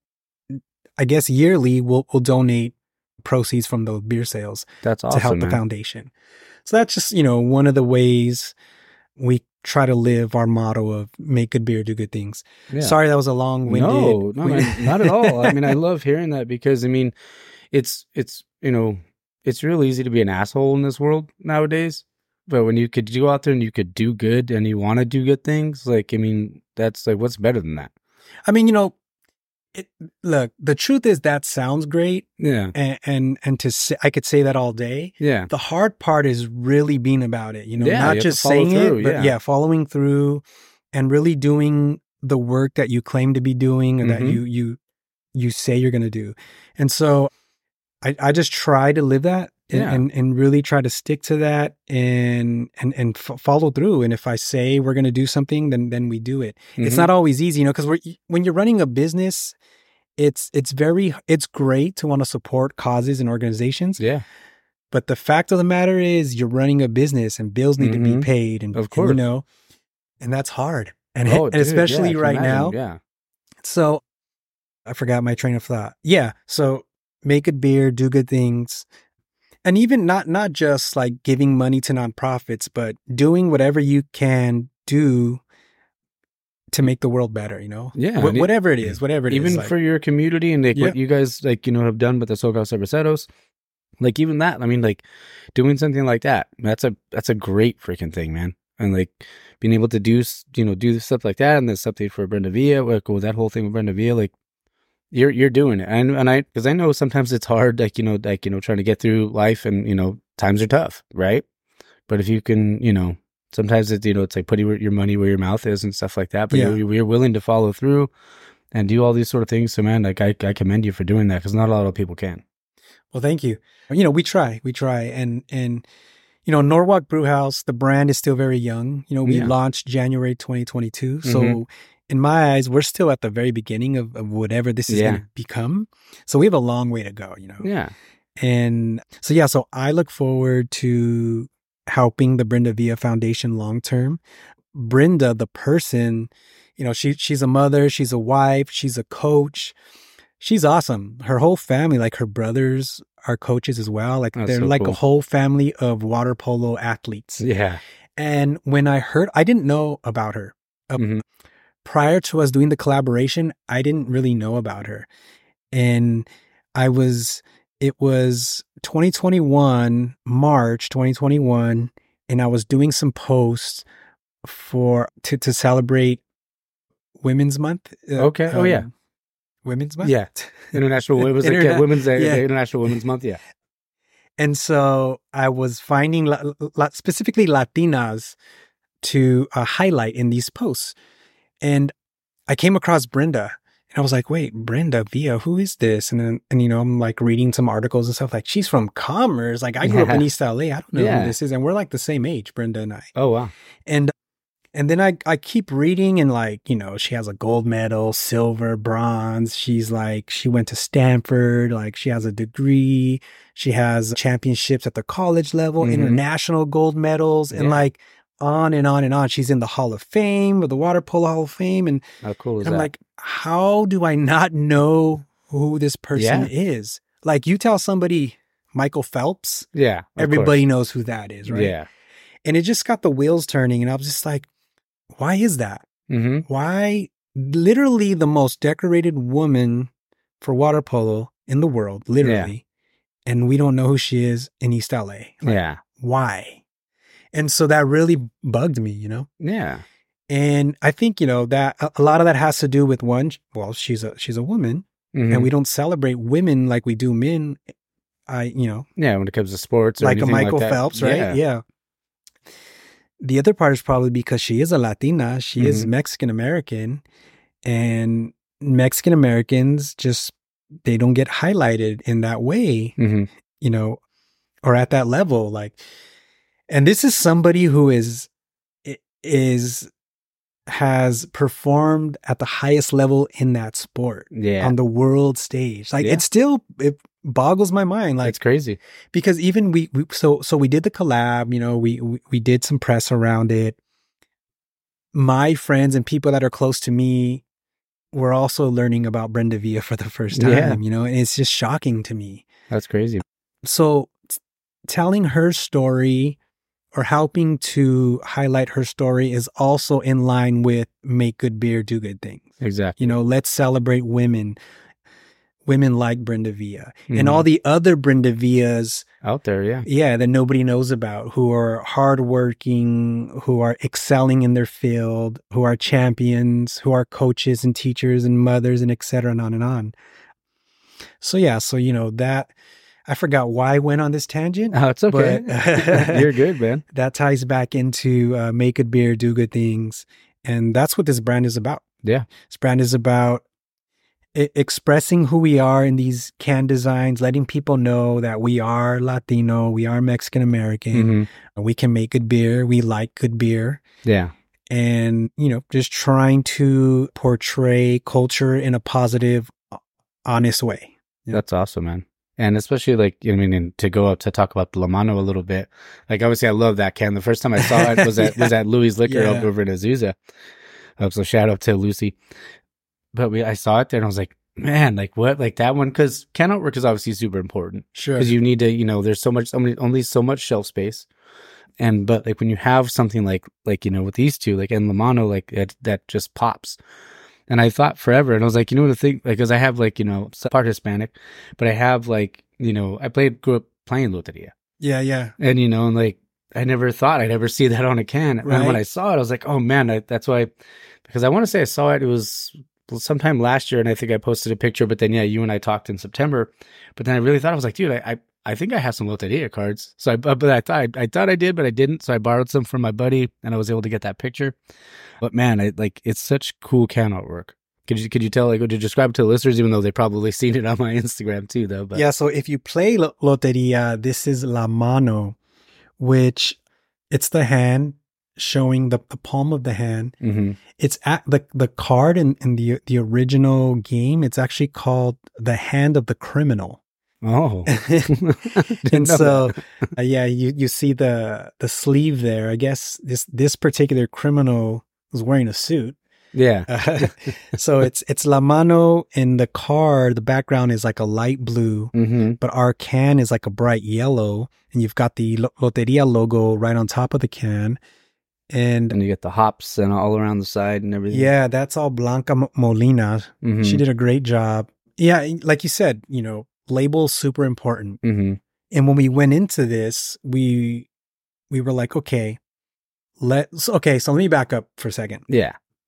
I guess yearly we'll we'll donate proceeds from those beer sales That's awesome. to help the man. foundation. So that's just, you know, one of the ways we try to live our motto of make good beer, do good things. Yeah. Sorry, that was a long-winded. No, no, man, not at all. I mean, I love hearing that because I mean, it's it's you know, it's real easy to be an asshole in this world nowadays. But when you could go out there and you could do good and you want to do good things, like I mean, that's like what's better than that? I mean, you know, it, look, the truth is that sounds great, Yeah, and and, and to say, I could say that all day. yeah, The hard part is really being about it, you know, Yeah, you not have just to follow saying through, it, but yeah. yeah, following through and really doing the work that you claim to be doing or that Mhm. you you you say you're going to do. And so I I just try to live that and, Yeah. and and really try to stick to that and and and f- follow through. And if I say we're going to do something, then then we do it. It's Mhm. not always easy, you know, because we're when you're running a business, it's it's very it's great to want to support causes and organizations, yeah, But the fact of the matter is you're running a business and bills need Mhm. to be paid. And, Of course. and, you know, and that's hard. And, Oh, and dude, especially yeah, I can right imagine, now. Yeah. So I forgot my train of thought. Yeah. So make good beer, do good things. And even not, not just like giving money to nonprofits, but doing whatever you can do to make the world better, you know? Yeah, Wh- and it- whatever it is, whatever it is. Even like- for your community and like Yeah. what you guys like, you know, have done with the SoCal Cerveceros, like even that, I mean, like doing something like that, that's a that's a great freaking thing, man. And like being able to do, s- you know, do stuff like that, and there's something for Brenda Villa, like with that whole thing with Brenda Villa, like you're you're doing it, and and I because I know sometimes it's hard, like you know, like you know, trying to get through life, and you know, times are tough, right? But if you can, you know, sometimes it's you know, it's like putting your money where your mouth is and stuff like that. But Yeah. you're, you're willing to follow through and do all these sort of things. So man, like I I commend you for doing that because not a lot of people can. Well, thank you. You know, we try, we try. And, and, you know, Norwalk Brewhouse, the brand is still very young. You know, we Yeah. launched January twenty twenty-two. So Mhm. in my eyes, we're still at the very beginning of, of whatever this is Yeah. going to become. So we have a long way to go, you know? Yeah. And so, yeah, so I look forward to helping the Brenda Villa Foundation long term. Brenda, the person, you know, she she's a mother, she's a wife, she's a coach. She's awesome. Her whole family, like her brothers are coaches as well. Like That's they're so like cool. a whole family of water polo athletes. Yeah. And when I heard, I didn't know about her. Uh, Mhm. Prior to us doing the collaboration, I didn't really know about her. And I was, it was twenty twenty-one, March twenty twenty-one, and I was doing some posts for, to, to celebrate Women's Month. Uh, Okay. Oh, yeah. Women's Month? Yeah. International. It was like Interna- uh, Women's Day, yeah. the International Women's Month. Yeah. And so I was finding la- la- specifically Latinas to uh, highlight in these posts. And I came across Brenda and I was like, wait, Brenda Villa, who is this? And then, and you know, I'm like reading some articles and stuff like, she's from Commerce. Like I grew up in East L A. I don't know Yeah. who this is. And we're like the same age, Brenda and I. Oh wow. And and then I, I keep reading and like, you know, she has a gold medal, silver, bronze. She's like, she went to Stanford, like she has a degree. She has championships at the college level, Mhm. international gold medals, and Yeah. like on and on and on. She's in the Hall of Fame or the Water Polo Hall of Fame. And, How cool is and I'm that? like, how do I not know who this person Yeah. is? Like you tell somebody Michael Phelps, yeah. of everybody course. knows who that is, right? Yeah. And it just got the wheels turning. And I was just like, why is that? Mm-hmm. Why literally the most decorated woman for water polo in the world, literally, and we don't know who she is in East L A. Like, Yeah. why? And so that really bugged me, you know? Yeah. And I think, you know, that a a lot of that has to do with one, well, she's a she's a woman Mhm. and we don't celebrate women like we do men. I, you know, Yeah. When it comes to sports, or like a anything Michael that. Phelps, right? Yeah. Yeah. The other part is probably because she is a Latina, she is Mhm. Mexican American, and Mexican Americans just they don't get highlighted in that way, Mm-hmm. you know, or at that level. Like, and this is somebody who is is has performed at the highest level in that sport Yeah. on the world stage. Like, Yeah. it still it boggles my mind. Like, It's crazy. because even we, we so so we did the collab, you know, we, we we did some press around it. My friends and people that are close to me were also learning about Brenda Villa for the first time, Yeah. you know, and it's just shocking to me. That's crazy. So t- telling her story or helping to highlight her story is also in line with make good beer, do good things. Exactly. You know, let's celebrate women, women like Brenda Villa Mhm. and all the other Brenda Villas, Out there. Yeah. yeah, that nobody knows about, who are hardworking, who are excelling in their field, who are champions, who are coaches and teachers and mothers and et cetera, and on and on. So yeah, so you know that I forgot why I went on this tangent. Oh, it's okay. But- You're good, man. That ties back into uh, make good beer, do good things, and that's what this brand is about. Yeah. This brand is about I- expressing who we are in these can designs, letting people know that we are Latino, we are Mexican American, Mhm. we can make good beer, we like good beer, Yeah. and you know, just trying to portray culture in a positive, honest way. Yeah. That's awesome, man. And especially like, I mean, and to go up to talk about the La Mano a little bit, like obviously I love that can. The first time I saw it was at, yeah. was at Louis Liquor yeah. over in Azusa. Um, so shout out to Lucy. But we, I saw it there and I was like, man, like what, like that one? Cause can artwork is obviously super important. Sure. Cause you need to, you know, there's so much, only, only so much shelf space. And, but like when you have something like, like, you know, with these two, like in La Mano, like it, that just pops. And I thought forever, and I was like, you know, the thing, like, cause I have like, you know, part Hispanic, but I have like, you know, I played, grew up playing Loteria. Yeah, yeah. And, you know, and like, I never thought I'd ever see that on a can. Right. And when I saw it, I was like, oh man, I, that's why, because I want to say I saw it, it was sometime last year, and I think I posted a picture, but then, yeah, you and I talked in September. But then I really thought, I was like, dude, I, I, I think I have some Loteria cards. So I, but I thought, I, I thought I did, but I didn't. So I borrowed some from my buddy, and I was able to get that picture. But man, I like, it's such cool can artwork. Could you could you tell, like, would you describe it to the listeners, even though they probably seen it on my Instagram too, though? But yeah, so if you play Loteria, this is La Mano, which it's the hand showing the, the palm of the hand. Mm-hmm. It's at the the card in, in the the original game. It's actually called the Hand of the Criminal. Oh, and so uh, yeah, you you see the the sleeve there. I guess this this particular criminal was wearing a suit. Yeah. uh, so it's it's La Mano in the card. The background is like a light blue, mm-hmm. but our can is like a bright yellow, and you've got the Loteria logo right on top of the can. And, and you get the hops and all around the side and everything. Yeah, that's all Blanca Molina. Mm-hmm. She did a great job. Yeah, like you said, you know, labels super important. Mm-hmm. And when we went into this, we we were like, okay, let's okay. So let me back up for a second. Yeah.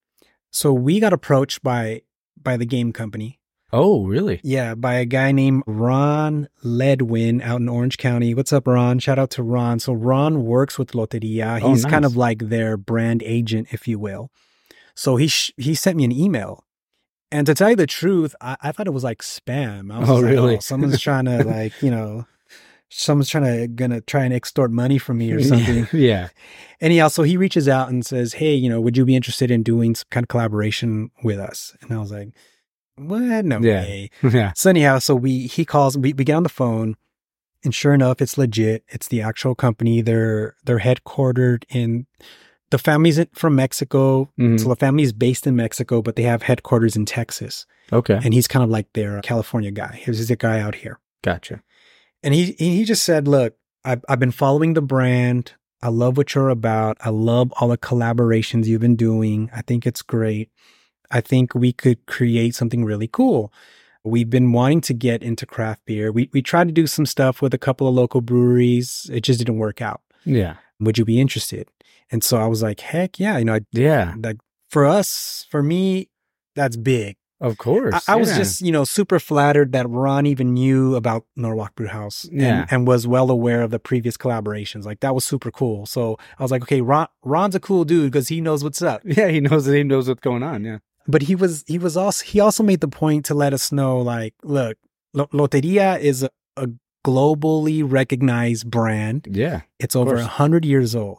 So we got approached by by the game company. Oh, really? Yeah, by a guy named Ron Ledwin out in Orange County. What's up, Ron? Shout out to Ron. So Ron works with Loteria. Oh, He's nice. kind of like their brand agent, if you will. So he sh- he sent me an email. And to tell you the truth, I, I thought it was like spam. I was oh, like, really? Oh, someone's trying to like, you know, someone's trying to gonna try and extort money from me or something. Yeah. Anyhow, so he reaches out and says, hey, you know, would you be interested in doing some kind of collaboration with us? And I was like, what? No yeah. way. Yeah. So anyhow, so we, he calls, we, we get on the phone, and sure enough, it's legit. It's the actual company. They're, they're headquartered in, the family's from Mexico. Mm-hmm. So the family's based in Mexico, but they have headquarters in Texas. Okay. And he's kind of like their California guy. Here's a guy out here. Gotcha. And he, he just said, look, I've, I've been following the brand. I love what you're about. I love all the collaborations you've been doing. I think it's great. I think we could create something really cool. We've been wanting to get into craft beer. We we tried to do some stuff with a couple of local breweries. It just didn't work out. Yeah. Would you be interested? And so I was like, heck yeah. You know, I, yeah. Like for us, for me, that's big. Of course. I, I yeah. was just, you know, super flattered that Ron even knew about Norwalk Brew House and, yeah. and was well aware of the previous collaborations. Like that was super cool. So I was like, okay, Ron, Ron's a cool dude because he knows what's up. Yeah, he knows he knows what's going on. Yeah. But he was he was also he also made the point to let us know, like, look, Loteria is a, a globally recognized brand. Yeah. It's over a hundred years old.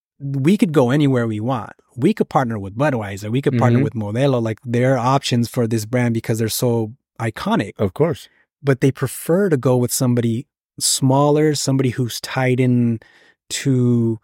We could go anywhere we want. We could partner with Budweiser. We could mm-hmm. partner with Modelo. Like there are options for this brand because they're so iconic. Of course. But they prefer to go with somebody smaller, somebody who's tied in to,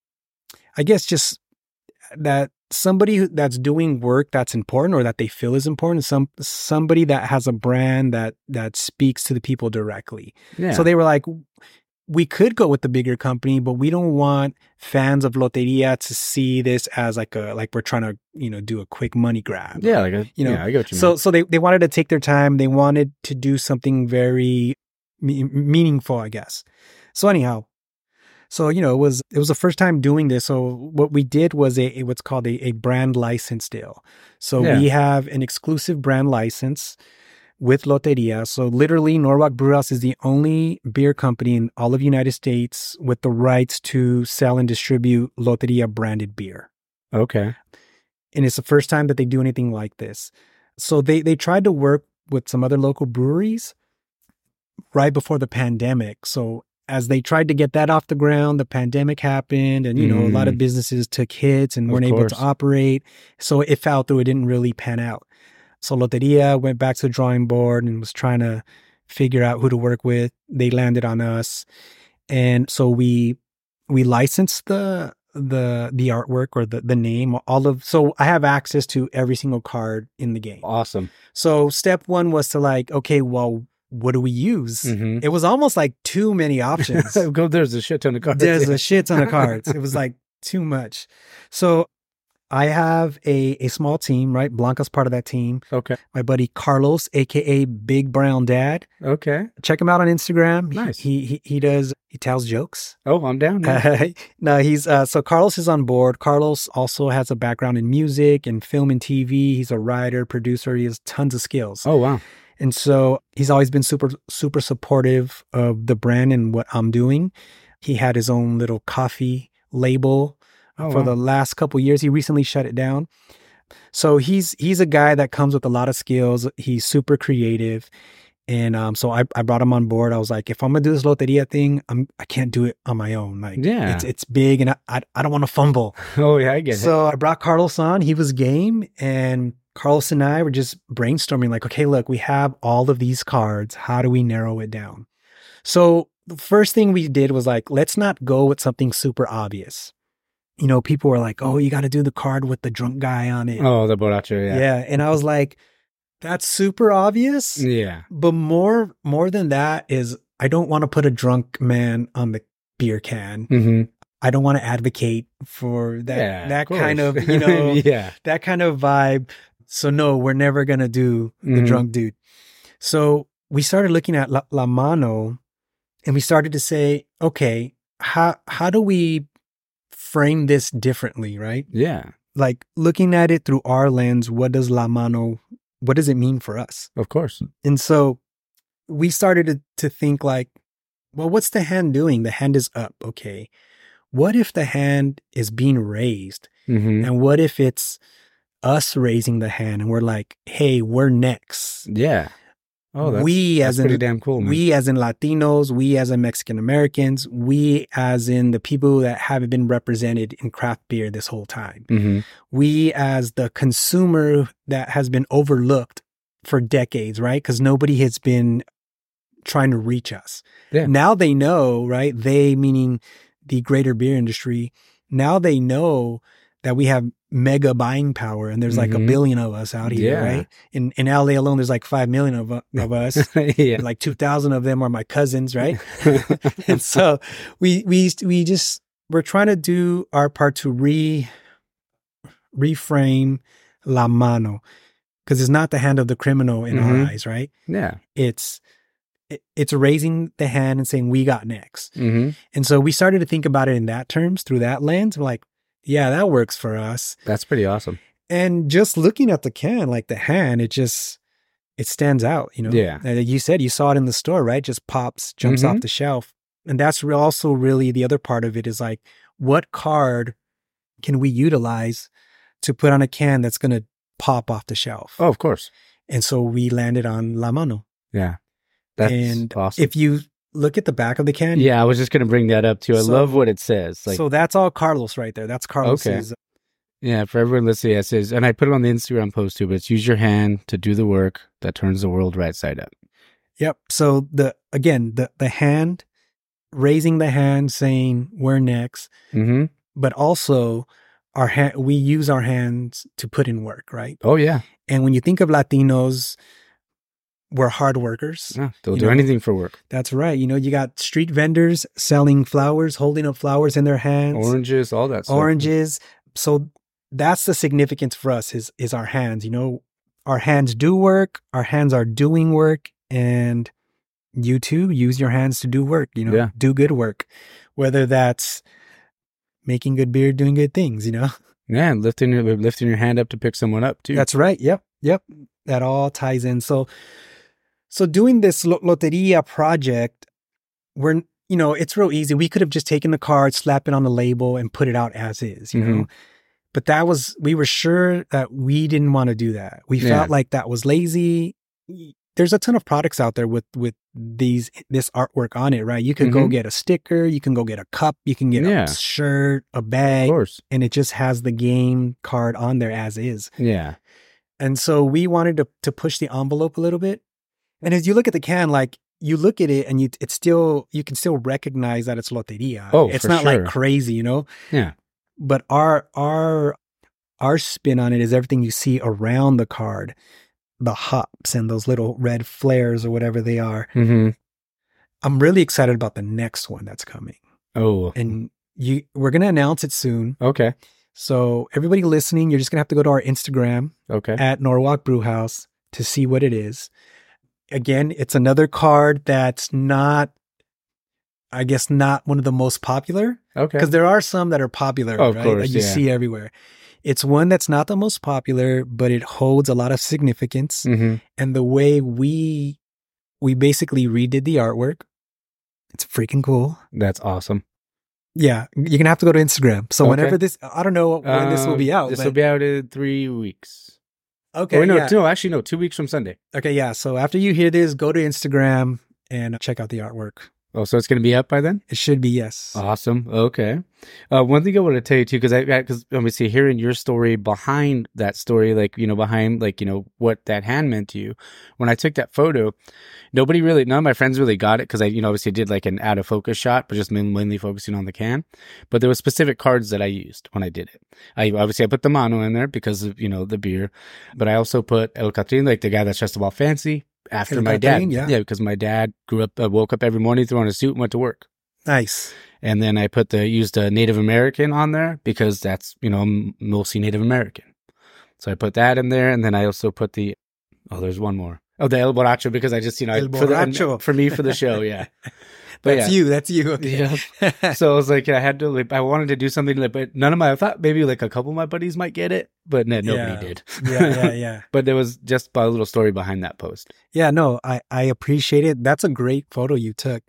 I guess, just that somebody who, that's doing work that's important or that they feel is important. Some somebody that has a brand that that speaks to the people directly. Yeah. So they were like, we could go with the bigger company, but we don't want fans of Loteria to see this as like a, like we're trying to, you know, do a quick money grab. Yeah. Like, a, you know, yeah, I get what you so, mean. so they, they wanted to take their time. They wanted to do something very me- meaningful, I guess. So anyhow, so, you know, it was, it was the first time doing this. So what we did was a, a what's called a, a brand license deal. So yeah. we have an exclusive brand license with Loteria. So literally Norwalk Brew House is the only beer company in all of the United States with the rights to sell and distribute Loteria branded beer. Okay. And it's the first time that they do anything like this. So they, they tried to work with some other local breweries right before the pandemic. So as they tried to get that off the ground, the pandemic happened and, you know, mm. a lot of businesses took hits and weren't able to operate. So it fell through. It didn't really pan out. So Loteria went back to the drawing board and was trying to figure out who to work with. They landed on us. And so we we licensed the the the artwork or the the name, all of so I have access to every single card in the game. Awesome. So step one was to like, okay, well, what do we use? Mm-hmm. It was almost like too many options. There's a shit ton of cards. There's a shit ton of cards. It was like too much. So I have a, a small team, right? Blanca's part of that team. Okay. My buddy Carlos, A K A Big Brown Dad. Okay. Check him out on Instagram. Nice. He he, he does, he tells jokes. Oh, I'm down. No, he's, uh, so Carlos is on board. Carlos also has a background in music and film and T V. He's a writer, producer. He has tons of skills. Oh, wow. And so he's always been super, super supportive of the brand and what I'm doing. He had his own little coffee label oh, for wow. the last couple years. He recently shut it down. So he's he's a guy that comes with a lot of skills. He's super creative. And um, so I, I brought him on board. I was like, if I'm going to do this Loteria thing, I'm, I can't do it on my own. Like, yeah. it's, it's big and I, I, I don't want to fumble. Oh, yeah, I get so it. So I brought Carlos on. He was game. And Carlos and I were just brainstorming like, okay, look, we have all of these cards. How do we narrow it down? So the first thing we did was like, let's not go with something super obvious. You know, people were like, oh, you got to do the card with the drunk guy on it. Oh, the borracho, yeah. Yeah. And I was like, that's super obvious. Yeah. But more, more than that is I don't want to put a drunk man on the beer can. Mm-hmm. I don't want to advocate for that, yeah, that of kind of, you know, yeah. that kind of vibe. So no, we're never going to do the mm-hmm. drunk dude. So we started looking at La, La Mano and we started to say, okay, how, how do we frame this differently? Right. Yeah. Like looking at it through our lens, what does La Mano, what does it mean for us? Of course. And so we started to, to think like, well, what's the hand doing? The hand is up. Okay. What if the hand is being raised? Mm-hmm. And what if it's us raising the hand and we're like, hey, we're next. Yeah. Oh, that's, we that's as in, pretty damn cool, man. We as in Latinos, we as in Mexican Americans, we as in the people that haven't been represented in craft beer this whole time. Mm-hmm. We as the consumer that has been overlooked for decades, right? Because nobody has been trying to reach us. Yeah. Now they know, right? They, meaning the greater beer industry, now they know that we have mega buying power and there's like mm-hmm. a billion of us out here, yeah. right? In in L A alone, there's like five million of, of us. yeah. Like two thousand of them are my cousins, right? And so we, we, we just, we're trying to do our part to re, reframe La Mano because it's not the hand of the criminal in mm-hmm. our eyes, right? Yeah. It's, it, it's raising the hand and saying, we got next. Mm-hmm. And so we started to think about it in that terms through that lens. We're like, yeah, that works for us. That's pretty awesome. And just looking at the can, like the hand, it just, it stands out, you know? Yeah. And you said you saw it in the store, right? Just pops, jumps mm-hmm. off the shelf. And that's re- also really the other part of it is like, what card can we utilize to put on a can that's going to pop off the shelf? Oh, of course. And so we landed on La Mano. Yeah. That's and awesome. If you look at the back of the can. Yeah, I was just going to bring that up too. I so, love what it says. Like, so that's all Carlos right there. That's Carlos's. Okay. Yeah, for everyone listening, it says, and I put it on the Instagram post too, but it's use your hand to do the work that turns the world right side up. Yep. So the, again, the, the hand, raising the hand saying we're next, mm-hmm. but also our hand, we use our hands to put in work, right? Oh yeah. And when you think of Latinos, we're hard workers. Yeah, they'll do know, anything for work. That's right. You know, you got street vendors selling flowers, holding up flowers in their hands. Oranges, all that stuff. Oranges. So that's the significance for us is, is our hands. You know, our hands do work. Our hands are doing work. And you too, use your hands to do work, you know, yeah. do good work. Whether that's making good beer, doing good things, you know? Yeah, lifting your, lifting your hand up to pick someone up too. That's right. Yep. Yep. That all ties in. So, So doing this Loteria project, we're, you know, it's real easy. We could have just taken the card, slap it on the label and put it out as is, you mm-hmm. know, but that was, we were sure that we didn't want to do that. We yeah. felt like that was lazy. There's a ton of products out there with, with these, this artwork on it, right? You can mm-hmm. go get a sticker, you can go get a cup, you can get yeah. a shirt, a bag, of course. And it just has the game card on there as is. Yeah. And so we wanted to, to push the envelope a little bit. And as you look at the can, like you look at it and you, it's still, you can still recognize that it's Loteria. Oh, it's for not sure. like crazy, you know? Yeah. But our, our, our spin on it is everything you see around the card, the hops and those little red flares or whatever they are. Mm-hmm. I'm really excited about the next one that's coming. Oh. And you, we're going to announce it soon. Okay. So everybody listening, you're just going to have to go to our Instagram Okay. at Norwalk Brewhouse to see what it is. Again, it's another card that's not, I guess, not one of the most popular. Okay. Because there are some that are popular, Oh, of right? course, that you yeah. see everywhere. It's one that's not the most popular, but it holds a lot of significance. Mm-hmm. And the way we we basically redid the artwork, it's freaking cool. That's awesome. Yeah, you're gonna have to go to Instagram. So Okay. whenever this, I don't know when uh, this will be out. This but, will be out in three weeks. Okay. Oh, wait, no, yeah. no, actually, no, two weeks from Sunday. Okay, yeah. So after you hear this, go to Instagram and check out the artwork. Oh, so it's going to be up by then? It should be, yes. Awesome. Okay. Uh, one thing I want to tell you too, because I, because obviously hearing your story behind that story, like, you know, behind like, you know, what that hand meant to you. When I took that photo, nobody really, none of my friends really got it because I, you know, obviously did like an out of focus shot, but just mainly focusing on the can. But there were specific cards that I used when I did it. I obviously I put the Mano in there because of, you know, the beer, but I also put El Catrin, like the guy that's dressed all fancy. After El my Catrin, dad, yeah. yeah, because my dad grew up, uh, woke up every morning, threw on a suit, and went to work. Nice. And then I put the used a Native American on there because that's, you know, I'm mostly Native American. So I put that in there, and then I also put the oh, there's one more. Oh, the El Borracho because I just, you know, El for, Borracho. the, for me for the show, yeah. But that's yeah. you. That's you. Okay. Yeah. So I was like, I had to, like, I wanted to do something, like, but none of my, I thought maybe like a couple of my buddies might get it, but no, nobody yeah. did. yeah, yeah, yeah. But there was just a little story behind that post. Yeah, no, I, I appreciate it. That's a great photo you took.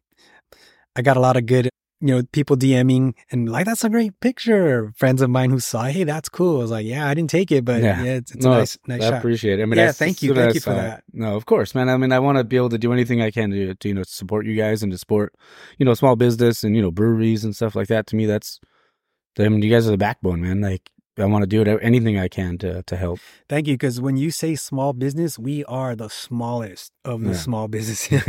I got a lot of good, you know, people DMing and like, that's a great picture. Friends of mine who saw, hey, that's cool. I was like, yeah, I didn't take it, but yeah, Yeah. it's, it's No, a nice, nice I shot. appreciate it. I mean, Yeah, as thank you. soon Thank as you for I saw that. it- No, of course, man. I mean, I want to be able to do anything I can to, to, you know, support you guys and to support, you know, small business and, you know, breweries and stuff like that. To me, that's, I mean, you guys are the backbone, man. Like, I want to do it, anything I can to to help. Thank you. Because when you say small business, we are the smallest of the Yeah. small businesses.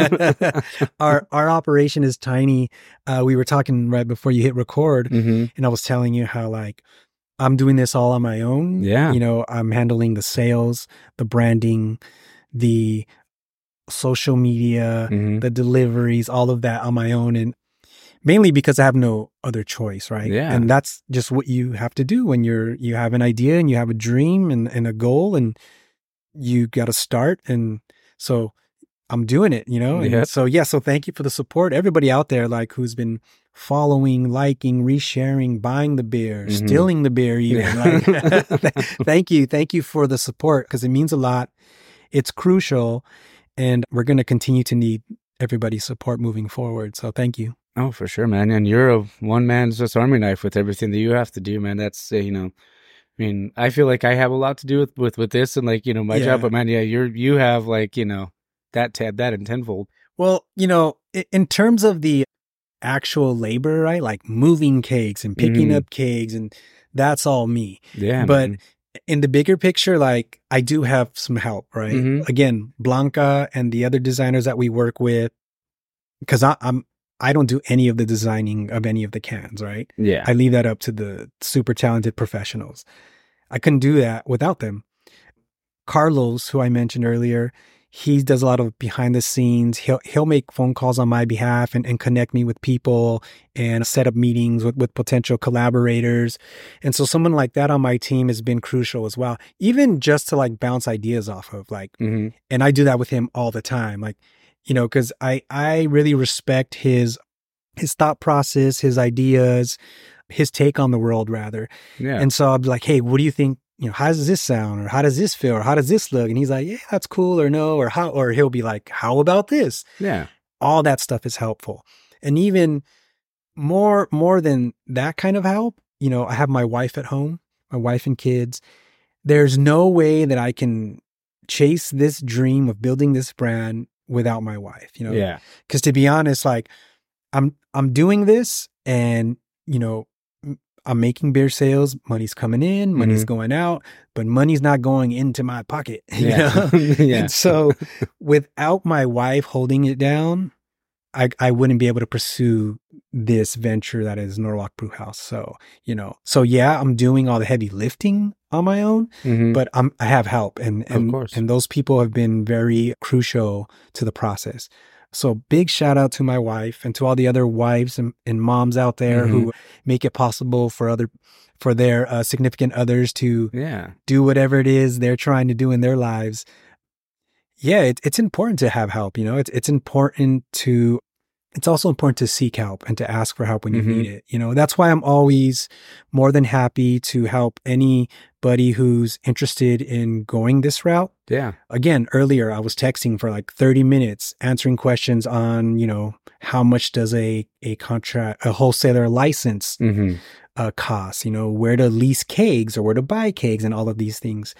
our our operation is tiny. Uh, we were talking right before you hit record, Mm-hmm. and I was telling you how like I'm doing this all on my own. Yeah. You know, I'm handling the sales, the branding, the social media, Mm-hmm. the deliveries, all of that on my own. And mainly because I have no other choice, right? Yeah. And that's just what you have to do when you're, you have an idea and you have a dream and, and a goal and you got to start. And so I'm doing it, you know? And Yep. so, yeah. So thank you for the support. Everybody out there, like who's been following, liking, resharing, buying the beer, Mhm. stealing the beer, even. Yeah. Like, thank you. Thank you for the support because it means a lot. It's crucial. And we're going to continue to need everybody's support moving forward. So thank you. Oh, for sure, man. And you're a one man Swiss Army knife with everything that you have to do, man. That's, uh, you know, I mean, I feel like I have a lot to do with, with, with this and like, you know, my Yeah. job, but man, yeah, you're, you have like, you know, that tab, that and tenfold. Well, you know, i- in terms of the actual labor, right? Like moving kegs and picking Mhm. up kegs, and that's all me. Yeah. But man. in the bigger picture, like I do have some help, right? Mhm. Again, Blanca and the other designers that we work with, because I'm I don't do any of the designing of any of the cans, right? Yeah. I leave that up to the super talented professionals. I couldn't do that without them. Carlos, who I mentioned earlier, he does a lot of behind the scenes. He'll he'll make phone calls on my behalf and, and connect me with people and set up meetings with, with potential collaborators. And so someone like that on my team has been crucial as well, even just to like bounce ideas off of like, hmm and I do that with him all the time. Like, you know, cause I, I really respect his, his thought process, his ideas, his take on the world rather. Yeah. And so I'll be like, hey, what do you think? You know, how does this sound? Or how does this feel? Or how does this look? And he's like, yeah, that's cool. Or no, or how, or he'll be like, how about this? yeah. All that stuff is helpful. And even more, more than that kind of help, you know, I have my wife at home, my wife and kids. There's no way that I can chase this dream of building this brand without my wife, you know? Yeah. Cause to be honest, like I'm, I'm doing this and, you know, I'm making beer sales, money's coming in, money's Mm-hmm. going out, but money's not going into my pocket. You Yeah. know? Yeah. And so without my wife holding it down, I, I wouldn't be able to pursue this venture that is Norwalk Brew House. So, you know, so yeah, I'm doing all the heavy lifting on my own, Mm-hmm. but I'm, I have help, and, and, Of course. and those people have been very crucial to the process. So big shout out to my wife and to all the other wives and, and moms out there Mm-hmm. who make it possible for other, for their uh, significant others to Yeah. do whatever it is they're trying to do in their lives. Yeah, it, it's important to have help. You know, it's it's important to. It's also important to seek help and to ask for help when you Mm-hmm. need it. You know, that's why I'm always more than happy to help anybody who's interested in going this route. Yeah. Again, earlier I was texting for like thirty minutes, answering questions on, you know, how much does a a contract, a wholesaler license Mm-hmm. uh, cost? You know, where to lease kegs or where to buy kegs and all of these things.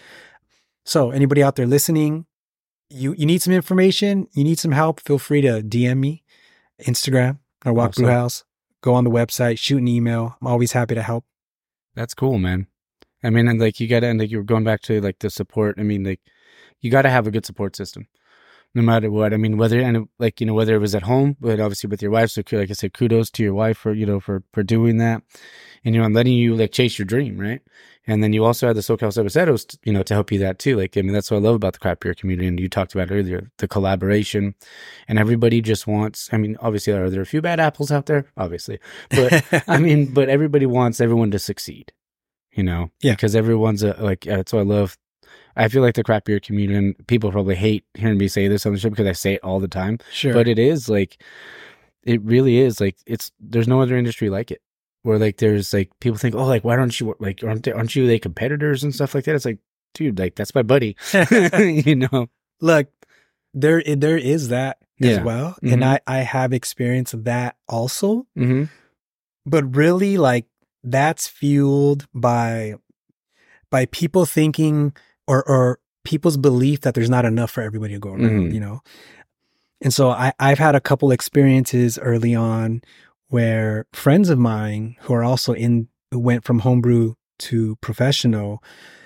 So anybody out there listening, you you need some information, you need some help, feel free to D M me, Instagram, or Walk Brew Awesome. House. Go on the website, shoot an email. I'm always happy to help. That's cool, man. I mean, and like you gotta, and like you were going back to like the support. I mean, like you gotta have a good support system, no matter what. I mean, whether and like you know whether it was at home, but obviously with your wife. So like I said, kudos to your wife for you know for for doing that, and you know and letting you like chase your dream, right? And then you also had the SoCal Cerveceros, you know, to help you that too. Like I mean, that's what I love about the craft beer community, and you talked about earlier the collaboration, and everybody just wants. I mean, obviously, are there a few bad apples out there? Obviously, but I mean, but everybody wants everyone to succeed. You know, Yeah. because everyone's a, like, that's what I love. I feel like the craft beer community, and people probably hate hearing me say this on the show because I say it all the time, Sure. but it is like, it really is like, it's, there's no other industry like it where like, there's like, people think, oh, like, why don't you, like, aren't, they, aren't you like competitors and stuff like that? It's like, dude, like, that's my buddy, you know? Look, there there is that as Yeah. well. Mhm. And I, I have experience of that also. Mm-hmm. But really, like, that's fueled by by people thinking or or people's belief that there's not enough for everybody to go around, Mhm. you know? And so I, I've had a couple experiences early on where friends of mine who are also in, who went from homebrew to professional,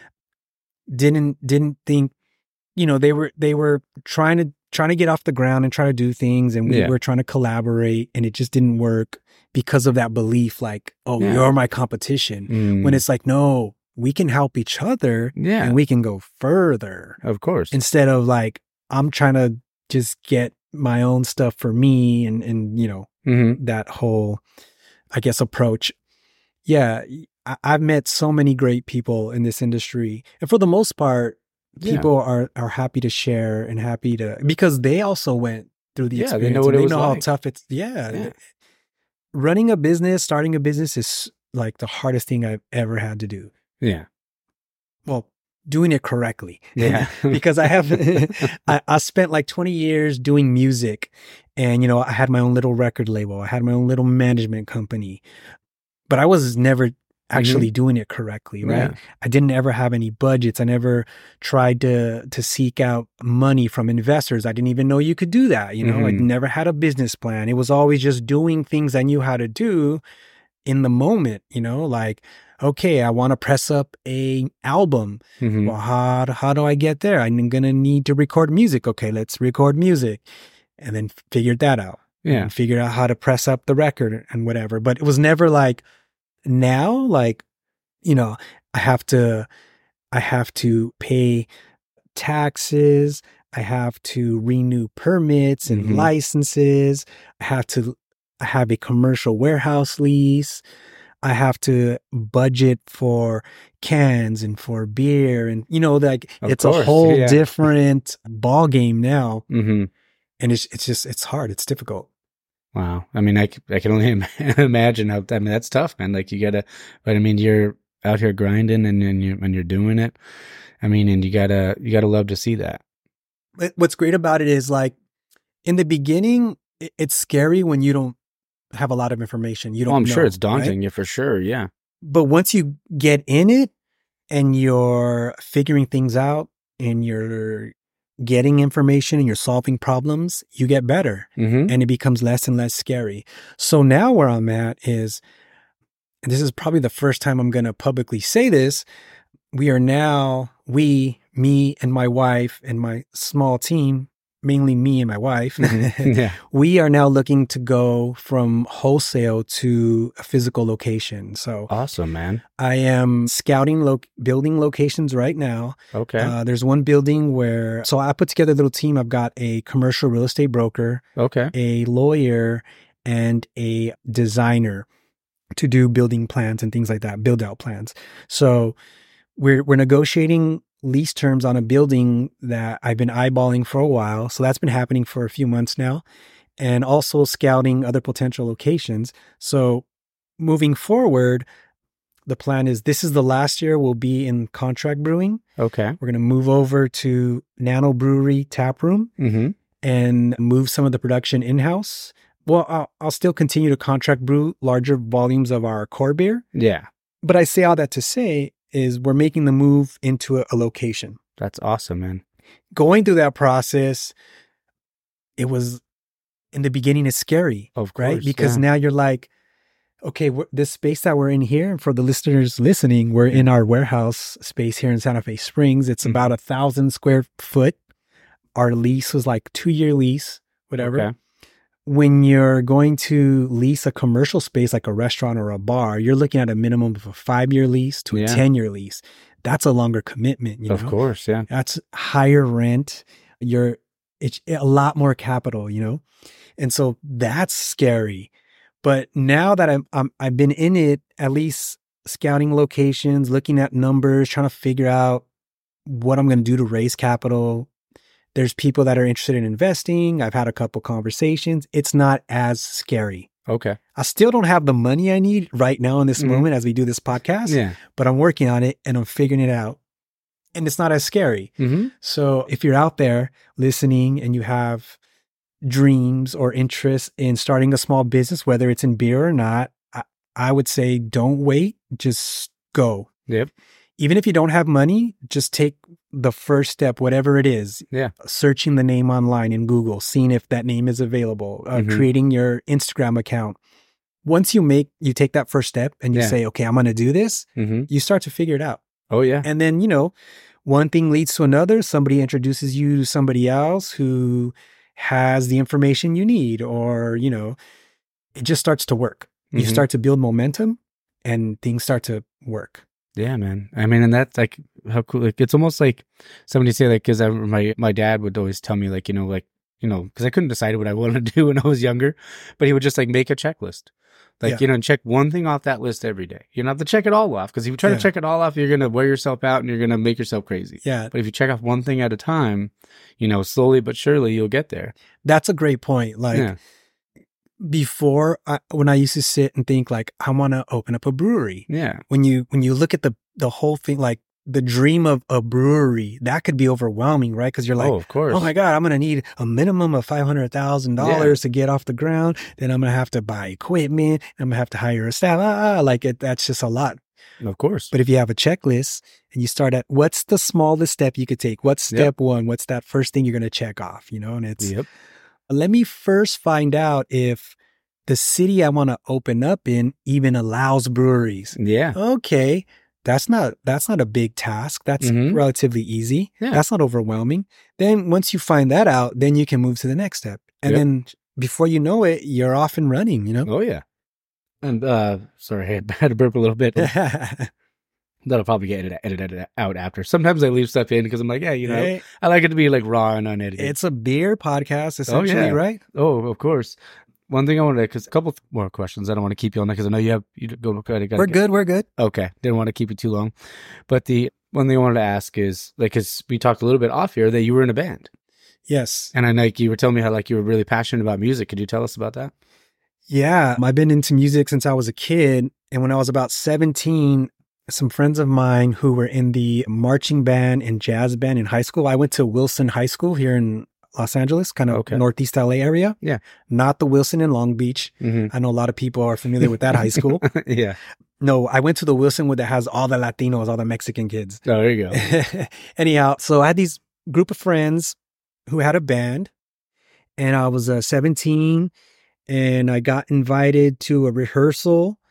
didn't didn't think, you know, they were they were trying to trying to get off the ground and try to do things, and we Yeah. were trying to collaborate, and it just didn't work because of that belief, like, oh, Yeah. you're my competition. Mm. When it's like, no, we can help each other yeah, and we can go further, of course. instead of like, I'm trying to just get my own stuff for me, and and you know, Mm-hmm. that whole, I guess, approach. Yeah, I, I've met so many great people in this industry, and for the most part, Yeah. people are are happy to share and happy to, because they also went through the Yeah, they experience. know what and it they was know how like. tough it's. Yeah. Yeah. Running a business, starting a business is like the hardest thing I've ever had to do. Yeah. Well, doing it correctly. Yeah. Because I have, I, I spent like twenty years doing music, and, you know, I had my own little record label. I had my own little management company, but I was never actually doing it correctly. Right. Yeah. I didn't ever have any budgets. I never tried to, to seek out money from investors. I didn't even know you could do that. You know, I Mhm. never had a business plan. It was always just doing things I knew how to do in the moment, you know, like, okay, I want to press up a album. Mhm. Well, how, how do I get there? I'm going to need to record music. Okay, let's record music. And then figured that out. Yeah. And figured out how to press up the record and whatever. But it was never like, now, like, you know, I have to, I have to pay taxes. I have to renew permits and Mhm. licenses. I have to, I have a commercial warehouse lease. I have to budget for cans and for beer, and, you know, like, Of it's course, a whole yeah. different ball game now. Mm-hmm. And it's, it's just, it's hard. It's difficult. Wow. I mean, I, c- I can only im- imagine how, I mean, that's tough, man. Like you gotta, but I mean, you're out here grinding and, and you, and you're doing it. I mean, and you gotta, you gotta love to see that. But what's great about it is, like, in the beginning, it- it's scary when you don't have a lot of information. You don't Oh, I'm know, sure it's right? daunting. Yeah, for sure. Yeah. But once you get in it and you're figuring things out and you're getting information and you're solving problems, you get better, Mm-hmm. and it becomes less and less scary. So now where I'm at is, and this is probably the first time I'm going to publicly say this, we are now, we, me and my wife and my small team, mainly me and my wife, Mm-hmm. Yeah. we are now looking to go from wholesale to a physical location. So Awesome, man. I am scouting lo- building locations right now. Okay. Uh, there's one building where, so I put together a little team. I've got a commercial real estate broker, okay. a lawyer, and a designer to do building plans and things like that, build out plans. So we're we're negotiating lease terms on a building that I've been eyeballing for a while. So that's been happening for a few months now, and also scouting other potential locations. So moving forward, the plan is this is the last year we'll be in contract brewing. Okay. We're going to move over to Nano Brewery Tap Room Mm-hmm. and move some of the production in-house. Well, I'll, I'll still continue to contract brew larger volumes of our core beer. Yeah. But I say all that to say is we're making the move into a, a location. That's awesome, man. Going through that process, it was, in the beginning, it's scary, Of course. right? Because yeah. now you're like, okay, we're, this space that we're in here, and for the listeners listening, we're in our warehouse space here in Santa Fe Springs. It's Mhm. about a thousand square foot. Our lease was like two-year lease, whatever. Okay. When you're going to lease a commercial space like a restaurant or a bar, you're looking at a minimum of a five-year lease to a Yeah. ten-year lease. That's a longer commitment, you Of know? course, yeah. That's higher rent. You're it's a lot more capital, you know? And so that's scary. But now that I'm, I'm I've been in it, at least scouting locations, looking at numbers, trying to figure out what I'm going to do to raise capital. There's people that are interested in investing. I've had a couple conversations. It's not as scary. Okay. I still don't have the money I need right now in this Mhm. moment as we do this podcast, Yeah. but I'm working on it and I'm figuring it out. And it's not as scary. Mm-hmm. So if you're out there listening and you have dreams or interests in starting a small business, whether it's in beer or not, I, I would say don't wait, just go. Yep. Even if you don't have money, just take the first step, whatever it is. Yeah. Searching the name online in Google, seeing if that name is available, uh, Mhm. creating your Instagram account. Once you make, you take that first step and you Yeah. say, okay, I'm going to do this, Mm-hmm. you start to figure it out. Oh, yeah. And then, you know, one thing leads to another. Somebody introduces you to somebody else who has the information you need, or, you know, it just starts to work. You Mhm. start to build momentum and things start to work. Yeah, man. I mean, and that's like how cool. Like, it's almost like somebody say, like, because my my dad would always tell me, like, you know, like, you know, because I couldn't decide what I wanted to do when I was younger, but he would just like make a checklist, like, Yeah. you know, and check one thing off that list every day. You don't have to check it all off, because if you try Yeah. to check it all off, you're gonna wear yourself out and you're gonna make yourself crazy. Yeah, But if you check off one thing at a time, you know, slowly but surely, you'll get there. that's a great point. Like yeah. before, I, when I used to sit and think like, I want to open up a brewery. Yeah. When you when you look at the the whole thing, like the dream of a brewery, that could be overwhelming, right? Because you're like, oh, of course. oh my God, I'm going to need a minimum of five hundred thousand dollars to get off the ground. Then I'm going to have to buy equipment. I'm going to have to hire a staff. Ah, ah, like it, that's just a lot. Of course. But if you have a checklist and you start at what's the smallest step you could take? What's step Yep. one? What's that first thing you're going to check off? You know, and it's, Yep. let me first find out if the city I want to open up in even allows breweries. Yeah. Okay. That's not, that's not a big task. That's Mhm. relatively easy. Yeah. That's not overwhelming. Then once you find that out, then you can move to the next step. And Yep. then before you know it, you're off and running, you know? Oh, yeah. And, uh, sorry, I had, had to burp a little bit. That'll probably get edited, edited out after. Sometimes I leave stuff in because I'm like, yeah, you know, Hey, I like it to be like raw and unedited. it's a beer podcast, essentially, yeah. right? oh, of course. One thing I wanted to, because a couple th- more questions. I don't want to keep you on that because I know you have, you go, gotta, gotta We're get- good. We're good. Okay. Didn't want to keep you too long. But the one thing I wanted to ask is, like, because we talked a little bit off here that you were in a band. Yes. And I know like, you were telling me how like you were really passionate about music. Could you tell us about that? Yeah. I've been into music since I was a kid. And when I was about seventeen, some friends of mine who were in the marching band and jazz band in high school, I went to Wilson High School here in Los Angeles, kind of Okay. Northeast L A area. Yeah. Not the Wilson in Long Beach. Mm-hmm. I know a lot of people are familiar with that high school. yeah. No, I went to the Wilson that has all the Latinos, all the Mexican kids. Oh, there you go. Anyhow, so I had these group of friends who had a band, and I was uh, seventeen, and I got invited to a rehearsal,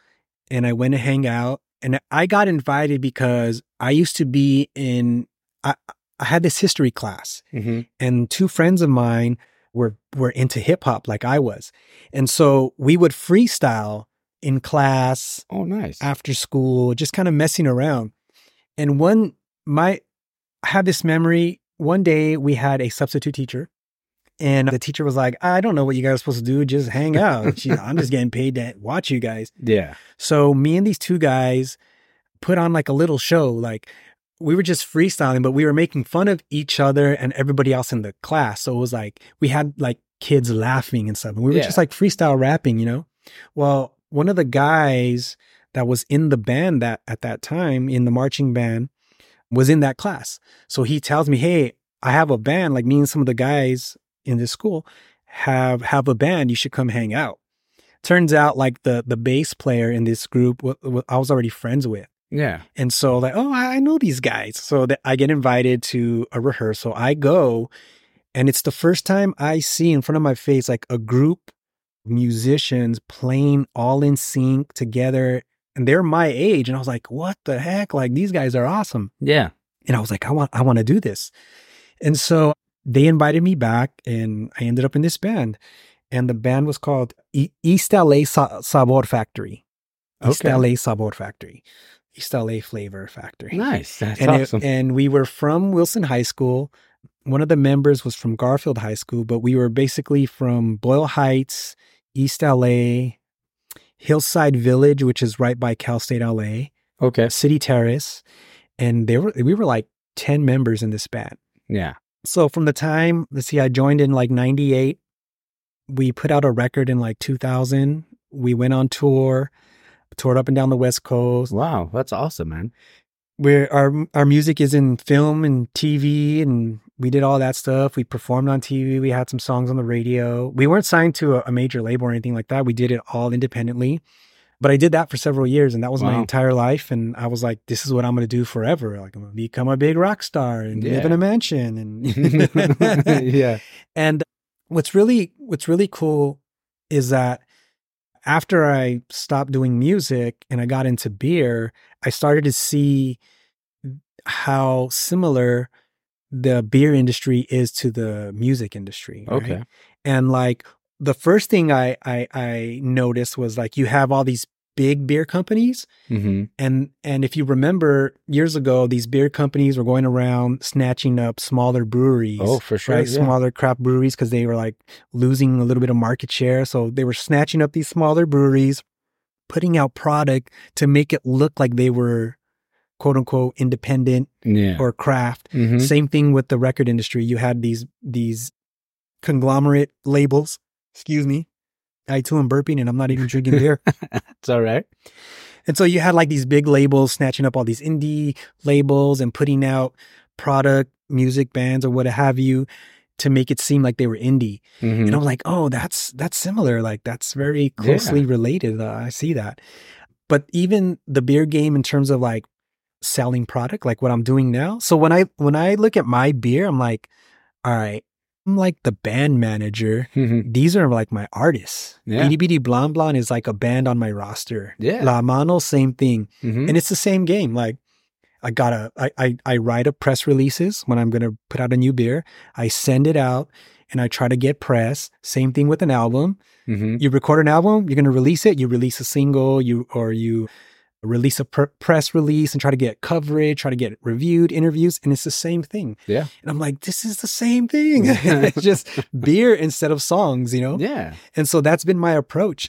and I went to hang out. And I got invited because I used to be in, I, I had this history class, Mm-hmm. and two friends of mine were, were into hip hop like I was. And so we would freestyle in class, Oh, nice. after school, just kind of messing around. And one, my, I have this memory. One day we had a substitute teacher, and the teacher was like, I don't know what you guys are supposed to do. Just hang out. She, I'm just getting paid to watch you guys. Yeah. So me and these two guys put on like a little show. Like we were just freestyling, but we were making fun of each other and everybody else in the class. So it was like, we had like kids laughing and stuff. And we were Yeah. just like freestyle rapping, you know? Well, one of the guys that was in the band that at that time, in the marching band, was in that class. So he tells me, hey, I have a band, like me and some of the guys in this school have, have a band. You should come hang out. Turns out like the, the bass player in this group, w- w- I was already friends with. Yeah. And so like, oh, I I know these guys. So that I get invited to a rehearsal. I go, and it's the first time I see in front of my face, like a group of musicians playing all in sync together. And they're my age. And I was like, what the heck? Like these guys are awesome. Yeah. And I was like, I want, I want to do this. And so they invited me back, and I ended up in this band. And the band was called E- East L A Sa- Sabor Factory. East Okay. L A Sabor Factory. East L A Flavor Factory. Nice. That's and awesome. It, and we were from Wilson High School. One of the members was from Garfield High School, but we were basically from Boyle Heights, East L A, Hillside Village, which is right by Cal State L A, okay. City Terrace. And they were, we were like ten members in this band. Yeah. So from the time, let's see, I joined in like ninety-eight. We put out a record in like two thousand. We went on tour, toured up and down the West Coast. Wow. That's awesome, man. Where our our music is in film and T V, and we did all that stuff. We performed on T V. We had some songs on the radio. We weren't signed to a, a major label or anything like that. We did it all independently. But I did that for several years, and that was my Wow. entire life. And I was like, this is what I'm going to do forever. Like, I'm going to become a big rock star and live Yeah. in a mansion. And Yeah. and what's really what's really cool is that after I stopped doing music and I got into beer, I started to see how similar the beer industry is to the music industry. right? Okay. And like the first thing I, I I noticed was like you have all these big beer companies, Mm-hmm. and and if you remember years ago, these beer companies were going around snatching up smaller breweries. Oh, for sure. Right, Yeah. smaller craft breweries, because they were like losing a little bit of market share. So they were snatching up these smaller breweries, putting out product to make it look like they were quote unquote independent Yeah. or craft. Mhm. Same thing with the record industry. You had these these conglomerate labels. Excuse me. I too am burping, and I'm not even drinking beer. It's all right. And so you had like these big labels snatching up all these indie labels and putting out product, music bands, or what have you, to make it seem like they were indie. Mhm. And I'm like, oh, that's that's similar. Like that's very closely related. Uh, I see that. But even the beer game in terms of like selling product, like what I'm doing now. So when I when I look at my beer, I'm like, all right, I'm like the band manager. Mhm. These are like my artists. Yeah. Bitty Bitty Blan Blan is like a band on my roster. Yeah. La Mano, same thing. Mhm. And it's the same game. Like I gotta, I, I, I write up press releases when I'm going to put out a new beer. I send it out and I try to get press. Same thing with an album. Mhm. You record an album, you're going to release it. You release a single, you, or you release a pr- press release and try to get coverage, try to get reviewed, interviews. And it's the same thing. Yeah. And I'm like, this is the same thing. It's just beer instead of songs, you know? Yeah. And so that's been my approach.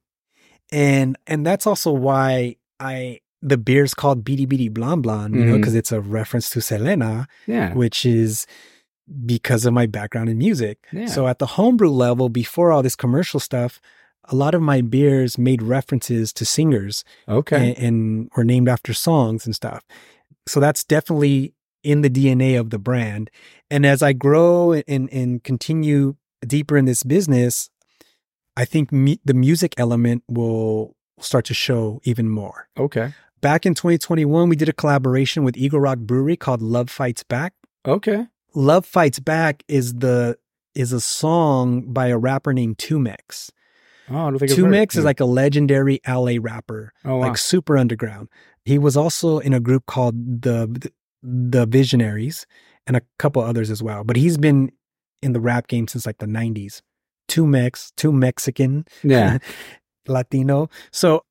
And and that's also why I the beer's called Bitty Bitty Blan Blan, you know, Mhm. because it's a reference to Selena, Yeah. which is because of my background in music. Yeah. So at the homebrew level, before all this commercial stuff, a lot of my beers made references to singers Okay. and, and were named after songs and stuff. So that's definitely in the D N A of the brand. And as I grow and, and continue deeper in this business, I think mu- the music element will start to show even more. Okay. Back in twenty twenty-one, we did a collaboration with Eagle Rock Brewery called Love Fights Back. Okay. Love Fights Back is the is a song by a rapper named Tumex. Oh, I don't think I've Two heard. Mix Yeah. is like a legendary L A rapper, Oh, wow. like super underground. He was also in a group called the the Visionaries and a couple others as well. But he's been in the rap game since like the nineties. Two Mix, two Mexican, Yeah. Latino. So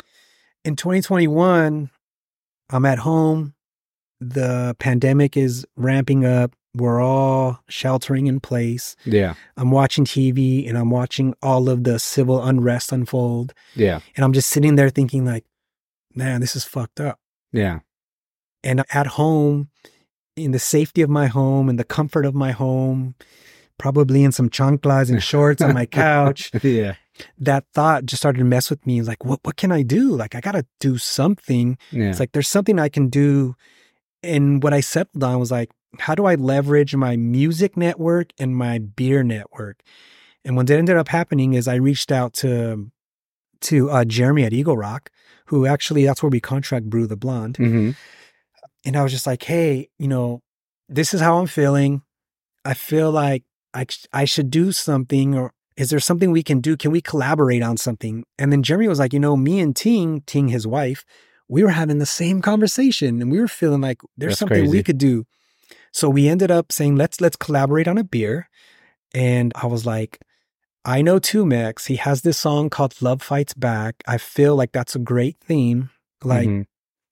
in twenty twenty-one, I'm at home. The pandemic is ramping up. We're all sheltering in place. Yeah. I'm watching T V and I'm watching all of the civil unrest unfold. Yeah. And I'm just sitting there thinking like, man, this is fucked up. Yeah. And at home, in the safety of my home, in the comfort of my home, probably in some chanclas and shorts on my couch, Yeah. that thought just started to mess with me. Like, what, what can I do? Like, I got to do something. Yeah. It's like, there's something I can do. And what I settled on was like, how do I leverage my music network and my beer network? And what ended up happening is I reached out to to uh, Jeremy at Eagle Rock, who actually, that's where we contract Brew the Blonde. Mm-hmm. And I was just like, hey, you know, this is how I'm feeling. I feel like I, I should do something, or is there something we can do? Can we collaborate on something? And then Jeremy was like, you know, me and Ting, Ting, his wife, we were having the same conversation and we were feeling like there's That's something crazy. we could do. So we ended up saying, let's, let's collaborate on a beer. And I was like, I know two Mix. He has this song called Love Fights Back. I feel like that's a great theme. Like, Mhm.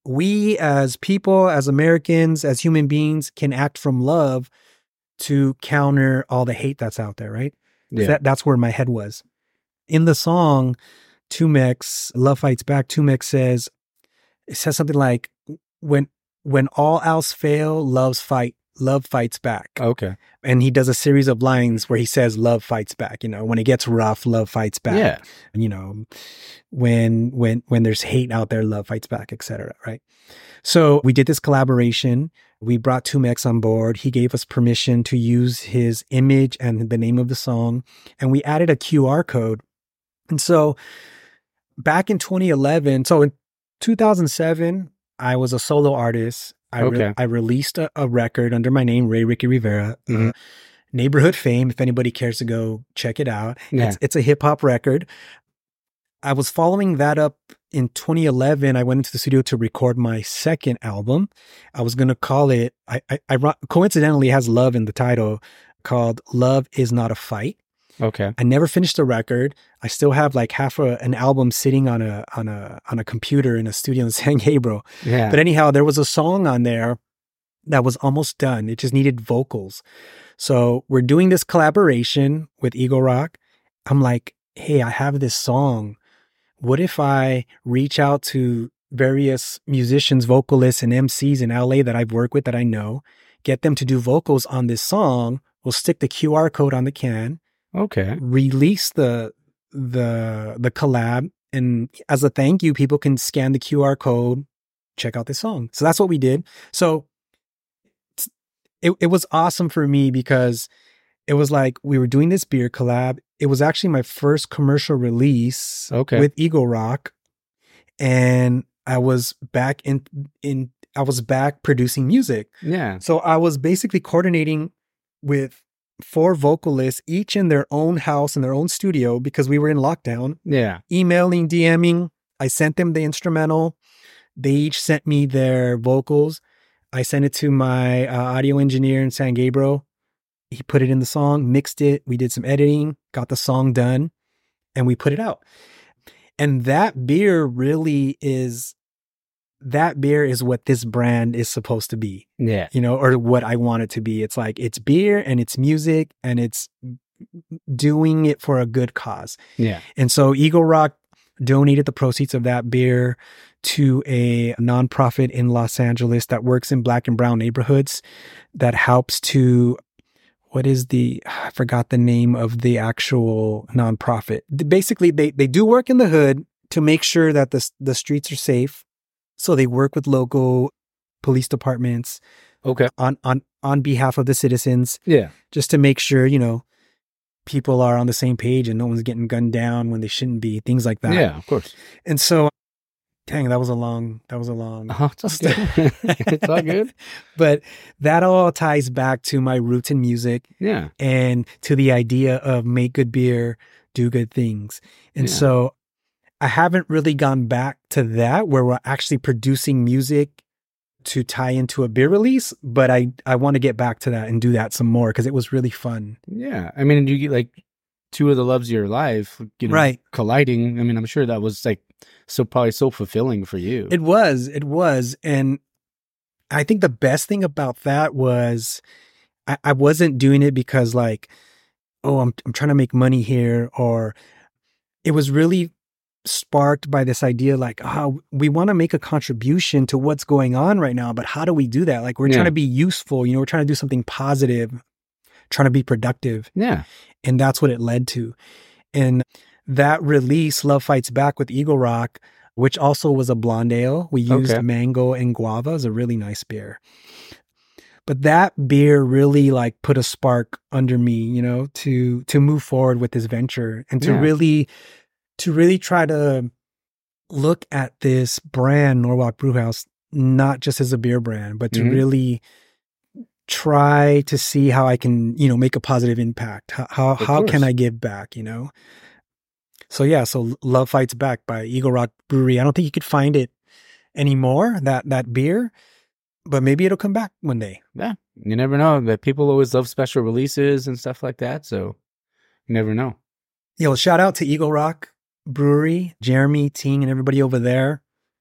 we as people, as Americans, as human beings can act from love to counter all the hate that's out there, right? Yeah. That, that's where my head was. In the song, two Mix, Love Fights Back, two Mix says, it says something like, when when all else fail, love's fight, love fights back. Okay. And he does a series of lines where he says, love fights back. You know, when it gets rough, love fights back. Yeah. You know, when when when there's hate out there, love fights back, et cetera. Right. So we did this collaboration. We brought two Mix on board. He gave us permission to use his image and the name of the song. And we added a Q R code. And so back in twenty eleven, so in two thousand seven, I was a solo artist. I, re- Okay. I released a, a record under my name, Ray Ricky Rivera. Mhm. Uh, Neighborhood Fame, if anybody cares to go check it out. Yeah. It's, it's a hip hop record. I was following that up in twenty eleven. I went into the studio to record my second album. I was going to call it, I, I, I ro- coincidentally has love in the title, called Love Is Not a Fight. Okay. I never finished the record. I still have like half a, an album sitting on a on a on a computer in a studio in San Gabriel. Yeah. But anyhow, there was a song on there that was almost done. It just needed vocals. So we're doing this collaboration with Eagle Rock. I'm like, hey, I have this song. What if I reach out to various musicians, vocalists, and M Cs in L A that I've worked with that I know, get them to do vocals on this song? We'll stick the Q R code on the can, Okay. release the the the collab, and as a thank you, people can scan the Q R code, check out this song. So that's what we did. So it it was awesome for me because it was like we were doing this beer collab. It was actually my first commercial release Okay. with Eagle Rock, and I was back in in I was back producing music. Yeah. So I was basically coordinating with four vocalists, each in their own house, in their own studio, because we were in lockdown, Yeah. emailing, DMing. I sent them the instrumental. They each sent me their vocals. I sent it to my uh, audio engineer in San Gabriel. He put it in the song, mixed it. We did some editing, got the song done, and we put it out. And that beer really is, that beer is what this brand is supposed to be. Yeah. You know, or what I want it to be. It's like, it's beer and it's music and it's doing it for a good cause. Yeah. And so Eagle Rock donated the proceeds of that beer to a nonprofit in Los Angeles that works in Black and brown neighborhoods that helps to, what is the, I forgot the name of the actual nonprofit. Basically, they, they do work in the hood to make sure that the, the streets are safe. So they work with local police departments Okay. on, on, on behalf of the citizens, Yeah. just to make sure, you know, people are on the same page and no one's getting gunned down when they shouldn't be, things like that. Yeah, of course. And so, dang, that was a long, that was a long, Uh-huh. It's all good. It's all good. but that all ties back to my roots in music Yeah. and to the idea of make good beer, do good things. And Yeah. so I haven't really gone back to that where we're actually producing music to tie into a beer release, but I, I want to get back to that and do that some more because it was really fun. Yeah. I mean, you get like two of the loves of your life, you know, Right. colliding. I mean, I'm sure that was like so probably so fulfilling for you. It was, it was. And I think the best thing about that was I, I wasn't doing it because like, oh, I'm I'm trying to make money here, or it was really sparked by this idea like, oh, we want to make a contribution to what's going on right now, but how do we do that? Like we're Yeah. trying to be useful, you know, we're trying to do something positive, trying to be productive. Yeah. And that's what it led to. And that release, Love Fights Back with Eagle Rock, which also was a blonde ale. We used Okay. mango and guava. It was a really nice beer. But that beer really like put a spark under me, you know, to to move forward with this venture and to Yeah. really to really try to look at this brand, Norwalk Brewhouse, not just as a beer brand, but to Mhm. really try to see how I can, you know, make a positive impact. How how, Of how can course. I give back, you know? So yeah, so Love Fights Back by Eagle Rock Brewery. I don't think you could find it anymore, that that beer, but maybe it'll come back one day. Yeah. You never know. But people always love special releases and stuff like that. So you never know. Yo, shout out to Eagle Rock Brewery, Jeremy, Ting, and everybody over there.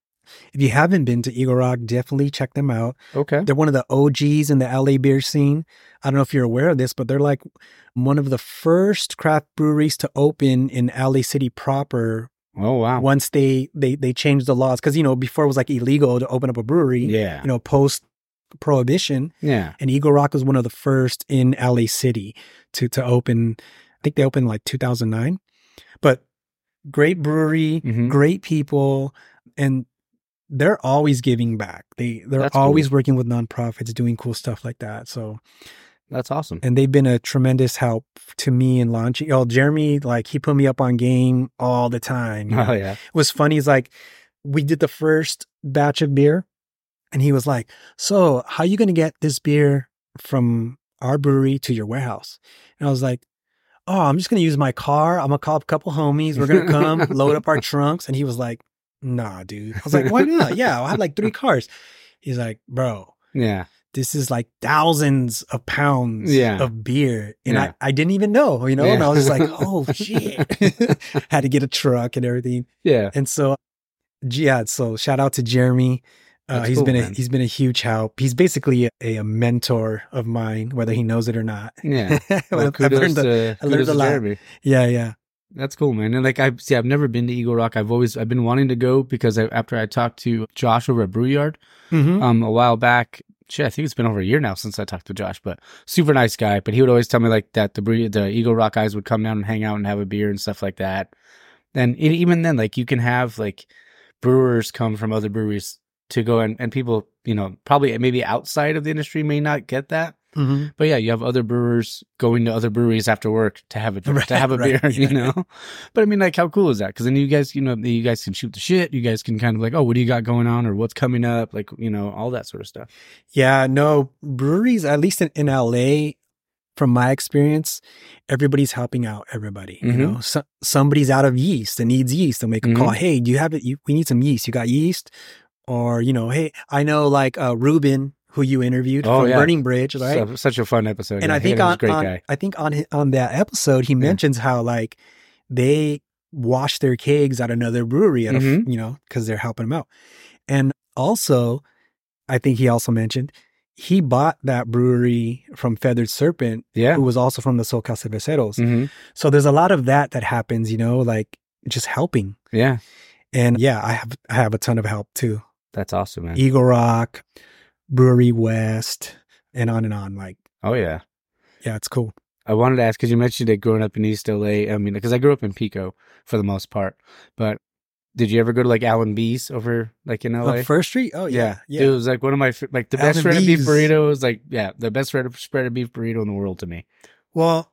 If you haven't been to Eagle Rock, definitely check them out. Okay. They're one of the O Gs in the L A beer scene. I don't know if you're aware of this, but they're like one of the first craft breweries to open in L A City proper. Oh, wow. Once they they they changed the laws, because you know before it was like illegal to open up a brewery. Yeah. You know, post prohibition, Yeah. and Eagle Rock was one of the first in L A City to to open. I think they opened like two thousand nine, but great brewery, Mhm. great people, and they're always giving back. They they're That's always cool. working with nonprofits, doing cool stuff like that. So, That's awesome. and they've been a tremendous help to me in launching. Oh, Jeremy, like he put me up on game all the time. you know. Oh, yeah. It was funny. It's like we did the first batch of beer, and he was like, "So, how you going to get this beer from our brewery to your warehouse?" And I was like, "Oh, I'm just going to use my car. I'm going to call up a couple homies. We're going to come load up our trunks." And he was like, "Nah, dude." I was like, "Why not? Yeah, I have like three cars." He's like, "Bro, Yeah. this is like thousands of pounds Yeah. of beer." And Yeah. I, I didn't even know, you know, and Yeah. I was just like, "Oh shit." Had to get a truck and everything. Yeah. And so, yeah, so shout out to Jeremy. Uh, That's he's cool, been a, man. he's been a huge help. He's basically a, a mentor of mine, whether he knows it or not. Yeah. Well, I've kudos learned a- to, I learned kudos a to lot. Jeremy. Yeah, yeah. That's cool, man. And like I see, I've never been to Eagle Rock. I've always I've been wanting to go because I, after I talked to Josh over at Brew Yard Mm-hmm. um a while back. Shit, I think it's been over a year now since I talked to Josh, but super nice guy. But he would always tell me like that the Brew, the Eagle Rock guys would come down and hang out and have a beer and stuff like that. And it, even then, like you can have like brewers come from other breweries to go and, and people, you know, probably maybe outside of the industry may not get that. Mm-hmm. But yeah, you have other brewers going to other breweries after work to have a Right, to have a right, beer, you yeah. know. But I mean, like, how cool is that? Because then you guys, you know, you guys can shoot the shit. You guys can kind of like, oh, what do you got going on, or what's coming up, like, you know, all that sort of stuff. Yeah, no, breweries, at least in, in L A, from my experience, everybody's helping out everybody. Mhm. You know, so, somebody's out of yeast and needs yeast. They'll make a call. Mhm. Hey, do you have it? You, we need some yeast. You got yeast? Or, you know, hey, I know like uh, Ruben, who you interviewed Oh, from yeah. Burning Bridge, right? So, such a fun episode. And yeah. I think He was on, a great on guy. I think on hi- on that episode, he mentions how like they wash their kegs at another brewery, at a f Mhm. you know, because they're helping them out. And also, I think he also mentioned he bought that brewery from Feathered Serpent, Yeah. who was also from the SoCal Cerveceros. hmm So there's a lot of that that happens, you know, like just helping. Yeah. And yeah, I have I have a ton of help too. That's awesome, man. Eagle Rock, Brewery West, and on and on. Like, Oh yeah. yeah, it's cool. I wanted to ask because you mentioned it growing up in East L A. I mean, because I grew up in Pico for the most part, but did you ever go to like Alan B's over like in L A? On First Street? Oh yeah, yeah. It was like one of my f- like the best Alan shredded beef B's. burrito was like yeah the best shredded shredded beef burrito in the world to me. Well,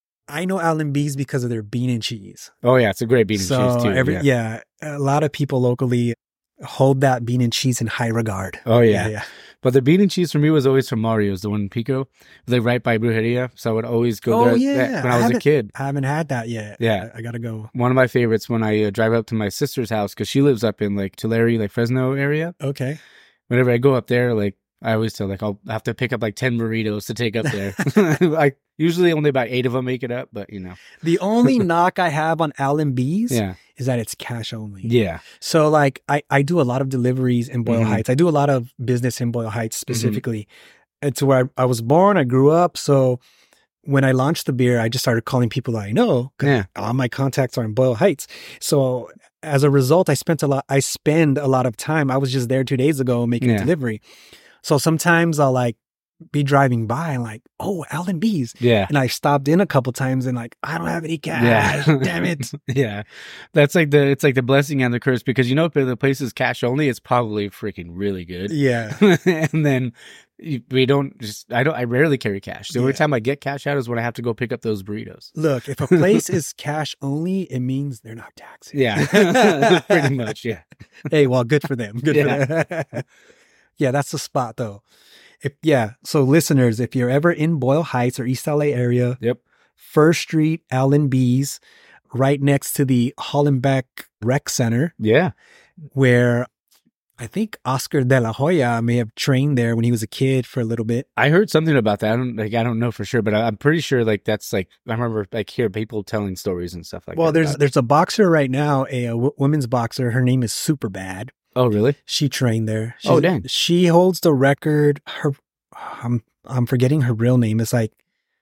I know Alan B's because of their bean and cheese. Oh yeah, it's a great bean and so cheese too. every yeah. yeah. a lot of people locally hold that bean and cheese in high regard. Oh yeah. yeah. But the bean and cheese for me was always from Mario's, the one in Pico, like right by Brujeria. So I would always go Oh there yeah, that- when I was a kid. I haven't had that yet. Yeah. I, I gotta go. One of my favorites when I uh, drive up to my sister's house because she lives up in like Tulare, like Fresno area. Okay. Whenever I go up there, like I always tell like I'll have to pick up like ten burritos to take up there. I usually only about eight of them make it up, but you know. The only knock I have on Allen B's Yeah. is that it's cash only. Yeah. So like I, I do a lot of deliveries in Boyle Mhm. Heights. I do a lot of business in Boyle Heights specifically. It's where I, I was born, I grew up. So when I launched the beer, I just started calling people that I know. 'Cause Yeah. all my contacts are in Boyle Heights. So as a result, I spent a lot, I spend a lot of time. I was just there two days ago making Yeah. a delivery. So sometimes I'll like be driving by and like, oh, Allen B's. Yeah. And I stopped in a couple times and like, I don't have any cash. Yeah. Damn it. Yeah. That's like the, it's like the blessing and the curse because you know, if the place is cash only, it's probably freaking really good. Yeah. And then you- we don't just, I don't, I rarely carry cash. The only Yeah. time I get cash out is when I have to go pick up those burritos. Look, if a place is cash only, it means they're not taxing. Yeah. Pretty much. Yeah. Hey, well, good for them. Good Yeah. for them. Yeah, that's the spot though. If yeah, so listeners, if you're ever in Boyle Heights or East L A area, Yep. First Street, Allen B's, right next to the Hollenbeck Rec Center, Yeah. where I think Oscar de la Hoya may have trained there when he was a kid for a little bit. I heard something about that. I don't like, I don't know for sure, but I, I'm pretty sure like that's like, I remember like hear people telling stories and stuff like Well, that. there's about it. there's a boxer right now, a, a w- women's boxer. Her name is Super Bad. Oh, really? She trained there. Oh, She's- dang. She holds the record. Her, I'm I'm forgetting her real name. It's like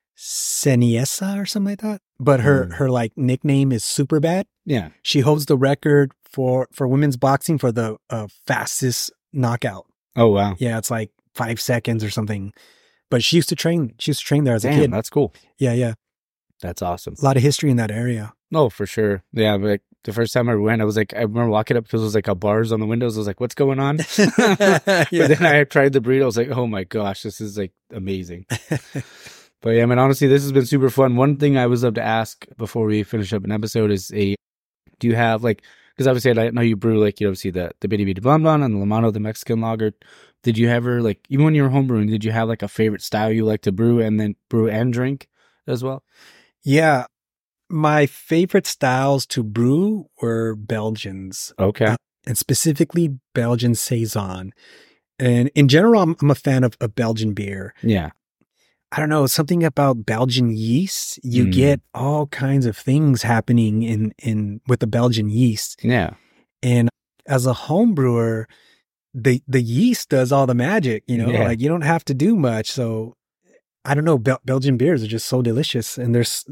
Seniesa or something like that. But her Mm. her like nickname is Super Bad. Yeah. She holds the record for for women's boxing for the uh, fastest knockout. Oh, wow. Yeah, it's like five seconds or something. But she used to train. She used to train there as a Damn, kid. that's cool. Yeah, yeah. That's awesome. A lot of history in that area. Oh, for sure. Yeah, but like the first time I went, I was like, I remember walking up because it was like a bars on the windows. I was like, what's going on? But then I tried the burrito. I was like, oh my gosh, this is like amazing. But yeah, I mean, honestly, this has been super fun. One thing I was love to ask before we finish up an episode is a, do you have like, because obviously I know you brew like, you obviously the, the Bitty Bitty Blonde Blonde and the Lamano, the Mexican lager. Did you ever like, even when you were home brewing, did you have like a favorite style you like to brew and then brew and drink as well? Yeah. My favorite styles to brew were Belgians, Okay. and specifically Belgian Saison. And in general, I'm, I'm a fan of, of Belgian beer. Yeah. I don't know, something about Belgian yeast. You Mm. get all kinds of things happening in, in with the Belgian yeast. Yeah. And as a home brewer, the, the yeast does all the magic, you know, Yeah. like you don't have to do much. So I don't know, Bel- Belgian beers are just so delicious. And there's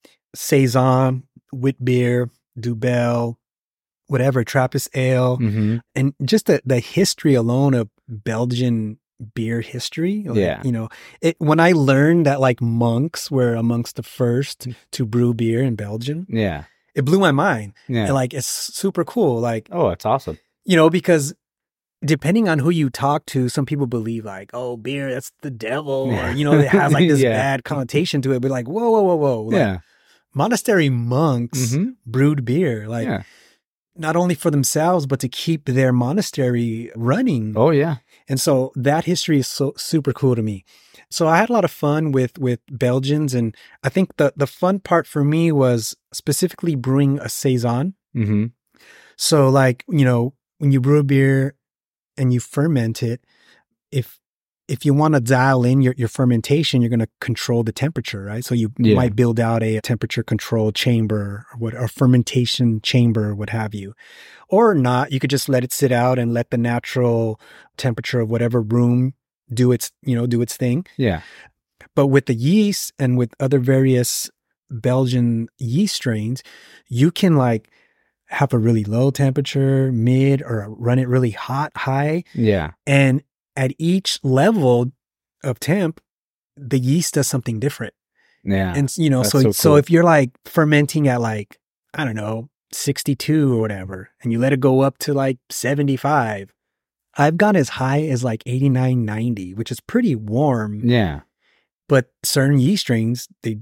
Saison, wit beer, Dubel, whatever, Trappist ale. Mm-hmm. And just the, the history alone of Belgian beer history. Like, Yeah. You know, it, when I learned that like monks were amongst the first to brew beer in Belgium, Yeah. it blew my mind. Yeah. And like, it's super cool. Like, Oh, that's awesome. you know, because depending on who you talk to, some people believe like, oh, beer, that's the devil. Yeah. Or, you know, it has like this Yeah. bad connotation to it. But like, whoa, whoa, whoa, whoa. Like, Yeah. monastery monks Mhm. brewed beer. Like, Yeah. not only for themselves, but to keep their monastery running. Oh, yeah. And so that history is so super cool to me. So I had a lot of fun with, with Belgians. And I think the, the fun part for me was specifically brewing a Saison. Mm-hmm. So like, you know, when you brew a beer and you ferment it, if, if you want to dial in your, your fermentation, you're going to control the temperature, right? So you Yeah. might build out a temperature control chamber or what, or fermentation chamber, what have you, or not. You could just let it sit out and let the natural temperature of whatever room do its, you know, do its thing. Yeah. But with the yeast and with other various Belgian yeast strains, you can like have a really low temperature, mid, or run it really hot, high. Yeah. And at each level of temp, the yeast does something different. Yeah. And, you know, That's so, so so cool. if you're like fermenting at like, I don't know, sixty-two or whatever, and you let it go up to like seventy-five, I've gone as high as like eighty-nine, ninety, which is pretty warm. yeah. But certain yeast strains, they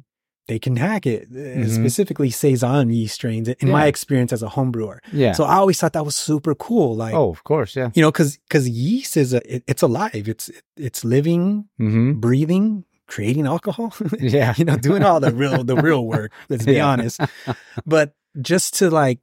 they can hack it, uh, Mhm. specifically Saison yeast strains, in my Yeah. experience as a home brewer. Yeah. So I always thought that was super cool. Like, oh, of course. Yeah. you know, because because yeast is a it, it's alive. It's it's living, Mm-hmm. breathing, creating alcohol. Yeah. you know, doing all the real the real work. Let's be Yeah. honest. But just to like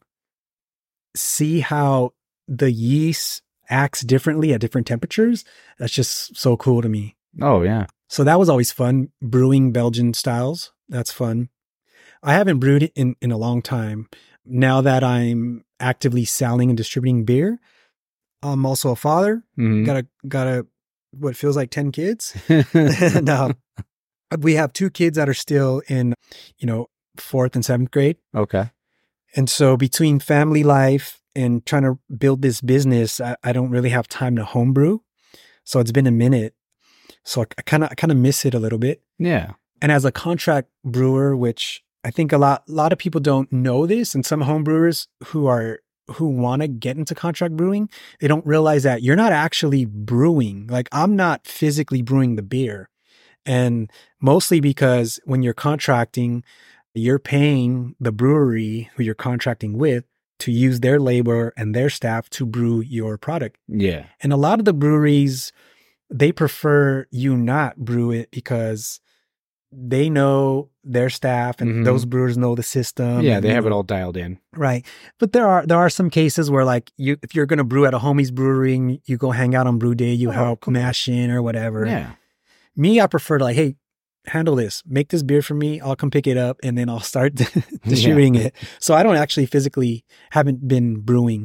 see how the yeast acts differently at different temperatures, that's just so cool to me. Oh, yeah. So that was always fun. Brewing Belgian styles, that's fun. I haven't brewed it in in a long time. Now that I'm actively selling and distributing beer, I'm also a father. Mhm. Got a got a what feels like ten kids. Now we have two kids that are still in, you know, fourth and seventh grade. Okay. And so between family life and trying to build this business, I, I don't really have time to homebrew. So it's been a minute. So I kind of I kind of miss it a little bit. Yeah. And as a contract brewer, which I think a lot a lot of people don't know this, and some home brewers who are who want to get into contract brewing, they don't realize that you're not actually brewing. Like, I'm not physically brewing the beer. And mostly because when you're contracting, you're paying the brewery who you're contracting with to use their labor and their staff to brew your product. Yeah. And a lot of the breweries, they prefer you not brew it because they know their staff and Mhm. those brewers know the system. Yeah. and, They you have it know, all dialed in. right. But there are there are some cases where, like, you if you're going to brew at a homie's brewery and you go hang out on brew day, you Oh, help cool. mash in or whatever. Yeah. Me, I prefer to, like, hey, handle this, make this beer for me. I'll come pick it up and then I'll start distributing it. So I don't actually physically haven't been brewing.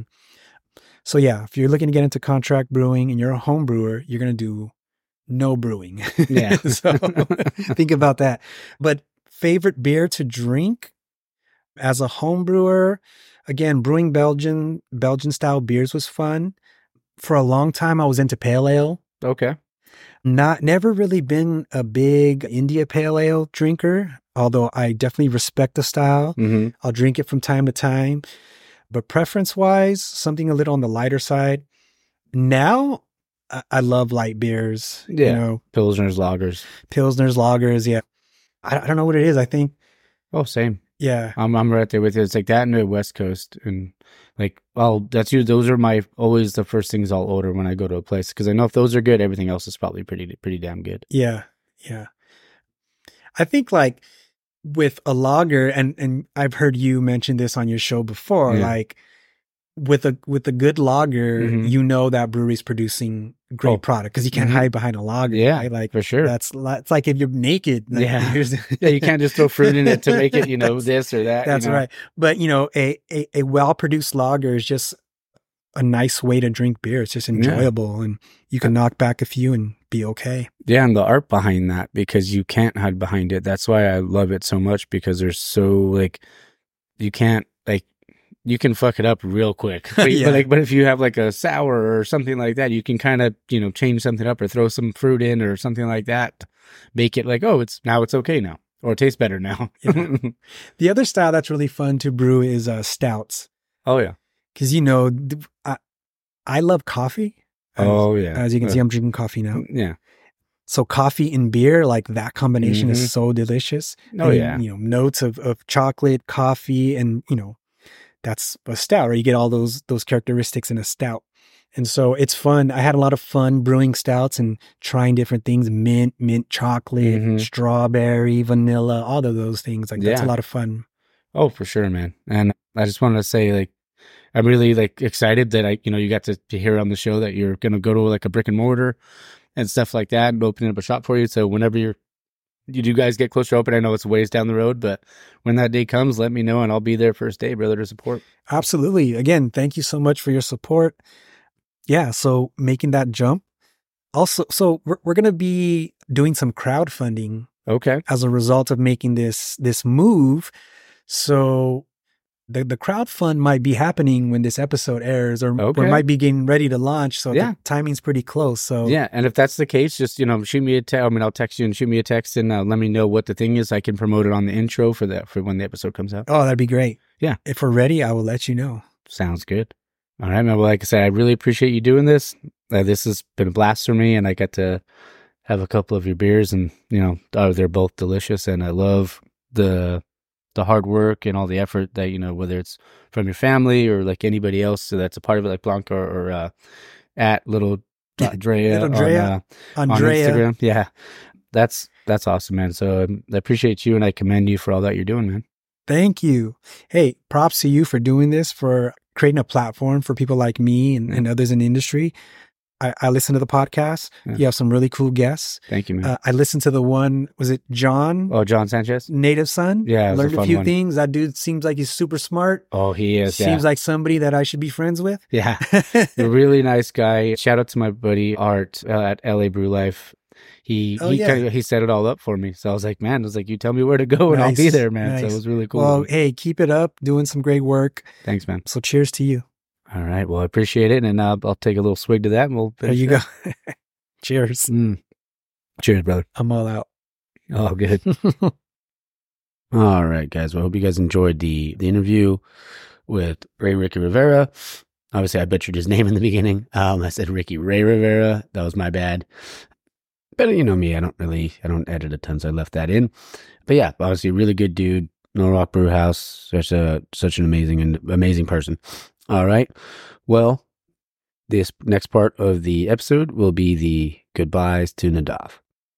So yeah, if you're looking to get into contract brewing and you're a home brewer, you're going to do no brewing. Yeah. So think about that. But favorite beer to drink as a home brewer, again, brewing Belgian, Belgian style beers was fun. For a long time, I was into pale ale. Okay. Not, never really been a big India pale ale drinker, although I definitely respect the style. Mm-hmm. I'll drink it from time to time. But preference wise, something a little on the lighter side. Now, I, I love light beers. Yeah. You know, Pilsners, lagers. Pilsners, lagers. Yeah. I, I don't know what it is. I think, Oh, same. yeah. I'm I'm right there with you. It's like that and the West Coast, and like, well, that's you. Those are my always the first things I'll order when I go to a place, because I know if those are good, everything else is probably pretty pretty damn good. Yeah. Yeah. I think, like, with a lager, and, and I've heard you mention this on your show before, Yeah. like, with a with a good lager, Mhm. you know that brewery's producing great Oh. product because you can't Mhm. hide behind a lager. Yeah, right? Like, for sure. that's li- it's like if you're naked. Like, Yeah. here's- Yeah, you can't just throw fruit in it to make it, you know, That's- this or that. you That's know? right. But, you know, a, a, a well-produced lager is just a nice way to drink beer. It's just enjoyable, and you can knock back a few and be okay. Yeah, and the art behind that, because you can't hide behind it. That's why I love it so much, because there's so, like, you can't, like, you can fuck it up real quick. But, Yeah. but like, but if you have like a sour or something like that, you can kind of, you know, change something up or throw some fruit in or something like that. Make it like, oh, it's now it's okay now, or it tastes better now. Yeah. The other style that's really fun to brew is uh, stouts. Oh yeah. Because, you know, th- I, I love coffee. As, Oh yeah. As you can Uh, see, I'm drinking coffee now. Yeah. So coffee and beer, like, that combination Mhm. is so delicious. Oh And, yeah. You know, notes of, of chocolate, coffee, and, you know, that's a stout, right? You get all those those characteristics in a stout. And so it's fun. I had a lot of fun brewing stouts and trying different things: mint, mint chocolate, Mhm. strawberry, vanilla, all of those things. Like, that's a Yeah. lot of fun. Oh, for sure, man. And I just wanted to say, like, I'm really like excited that I, you know, you got to, to hear on the show that you're going to go to like a brick and mortar and stuff like that, and opening up a shop for you. So whenever you're, you do guys get closer to open, I know it's a ways down the road, but when that day comes, let me know and I'll be there first day, brother, to support. Absolutely. Again, thank you so much for your support. Yeah. So making that jump. Also, so we're, we're going to be doing some crowdfunding Okay. as a result of making this, this move. So the, the crowdfund might be happening when this episode airs, or, Okay. or might be getting ready to launch. So Yeah. the timing's pretty close. So Yeah. And if that's the case, just, you know, shoot me a text. I mean, I'll text you and shoot me a text and uh, let me know what the thing is. I can promote it on the intro for that, for when the episode comes out. oh, that'd be great. Yeah. If we're ready, I will let you know. Sounds good. All right, man. Well, like I said, I really appreciate you doing this. Uh, this has been a blast for me, and I got to have a couple of your beers, and, you know, uh, they're both delicious, and I love the the hard work and all the effort that, you know, whether it's from your family or like anybody else so that's a part of it, like Blanca or, or uh, at little Andrea, Little Andrea. on, uh, Andrea. on Instagram. Yeah, that's that's awesome, man. So um, I appreciate you and I commend you for all that you're doing, man. Thank you. Hey, props to you for doing this, for creating a platform for people like me and, and others in the industry. I, I listen to the podcast. Yeah. You have some really cool guests. Thank you, man. Uh, I listened to the one, was it John? Oh, John Sanchez? Native Son? Yeah, it was a learned a, fun few one. things. That dude seems like he's super smart. Oh, he is. Seems yeah. like somebody that I should be friends with. Yeah. A really nice guy. Shout out to my buddy Art uh, at L A Brew Life. He Oh, he yeah. kinda, he set it all up for me. So I was like, man, I was like, you tell me where to go and I'll be Nice, there, man. So nice. it was really cool. Well, hey, keep it up. Doing some great work. Thanks, man. So cheers to you. All right. Well, I appreciate it. And uh, I'll take a little swig to that and we'll There finish you it. go. Cheers. Mm. Cheers, brother. I'm all out. Oh, good. All right, guys. Well, I hope you guys enjoyed the the interview with Ray Ricky Rivera. Obviously, I butchered his name in the beginning. Um, I said Ricky Ray Rivera. That was my bad. But you know me, I don't really, I don't edit a ton, so I left that in. But yeah, obviously, a really good dude. No Rock Brew House. Such a such an amazing and amazing person. All right. Well, this next part of the episode will be the goodbyes to Nadav.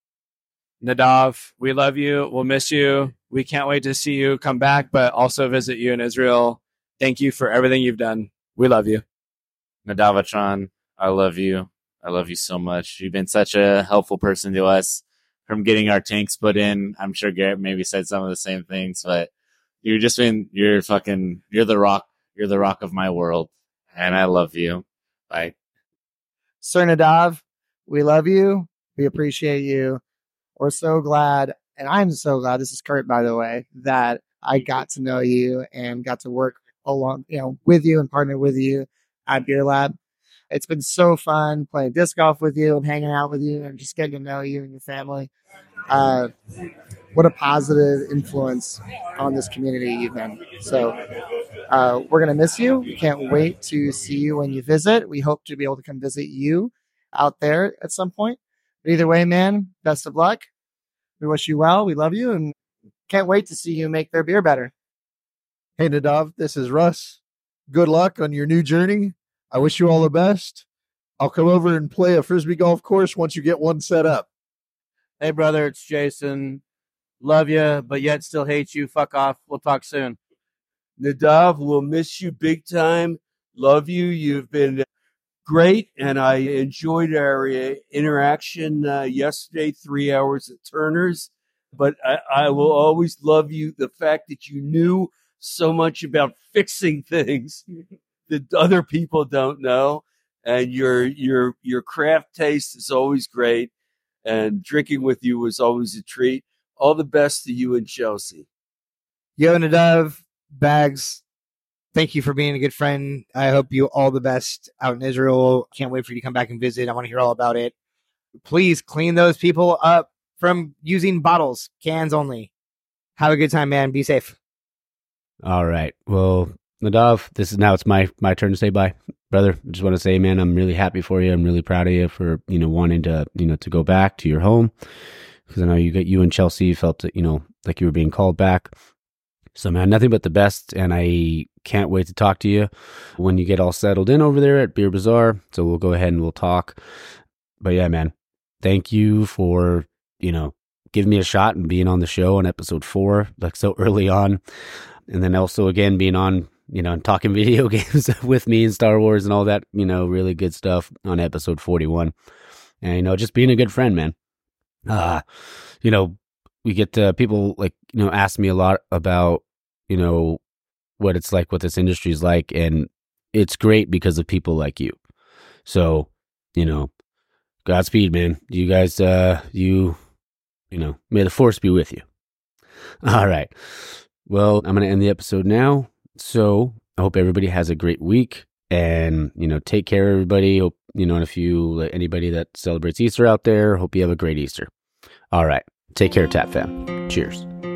Nadav, we love you. We'll miss you. We can't wait to see you come back, but also visit you in Israel. Thank you for everything you've done. We love you. Nadavatron, I love you. I love you so much. You've been such a helpful person to us from getting our tanks put in. I'm sure Garrett maybe said some of the same things, but you've just been, you're fucking, you're the rock. You're the rock of my world. And I love you. Bye. Sir Nadav, we love you. We appreciate you. We're so glad, and I'm so glad, this is Kurt, by the way, that I got to know you and got to work along, you know, with you and partner with you at Beer Lab. It's been so fun playing disc golf with you and hanging out with you and just getting to know you and your family. Uh, what a positive influence on this community you've been. So uh, we're going to miss you. We can't wait to see you when you visit. We hope to be able to come visit you out there at some point. But either way, man, best of luck. We wish you well. We love you and can't wait to see you make their beer better. Hey, Nadav, this is Russ. Good luck on your new journey. I wish you all the best. I'll come over and play a Frisbee golf course once you get one set up. Hey, brother, it's Jason. Love you, but yet still hate you. Fuck off. We'll talk soon. Nadav, we'll miss you big time. Love you. You've been great, and I enjoyed our uh, interaction uh, yesterday, three hours at Turner's. But I, I will always love you, the fact that you knew so much about fixing things that other people don't know, and your your your craft taste is always great, and drinking with you was always a treat. All the best to you and Chelsea. Yo, Nadav, Bags, thank you for being a good friend. I hope you all the best out in Israel. Can't wait for you to come back and visit. I want to hear all about it. Please clean those people up from using bottles, cans only. Have a good time, man. Be safe. All right. Well, Nadav, this is now it's my my turn to say bye, brother. I just want to say, man, I'm really happy for you. I'm really proud of you for, you know, wanting to, you know, to go back to your home, because I know you got you and Chelsea felt, you know, like you were being called back. So, man, nothing but the best, and I can't wait to talk to you when you get all settled in over there at Beer Bazaar. So we'll go ahead and we'll talk. But yeah, man, thank you for, you know, giving me a shot and being on the show on episode four, like so early on. And then also, again, being on, you know, and talking video games with me and Star Wars and all that, you know, really good stuff on episode forty-one. And, you know, just being a good friend, man. Uh, you know, we get to, people like, you know, ask me a lot about, you know, what it's like, what this industry is like. And it's great because of people like you. So, you know, Godspeed, man. You guys, uh, you, you know, may the force be with you. All right. Well, I'm going to end the episode now. So I hope everybody has a great week, and, you know, take care, everybody. Hope, you know, and if you, anybody that celebrates Easter out there, hope you have a great Easter. All right. Take care, Tap Fam. Cheers.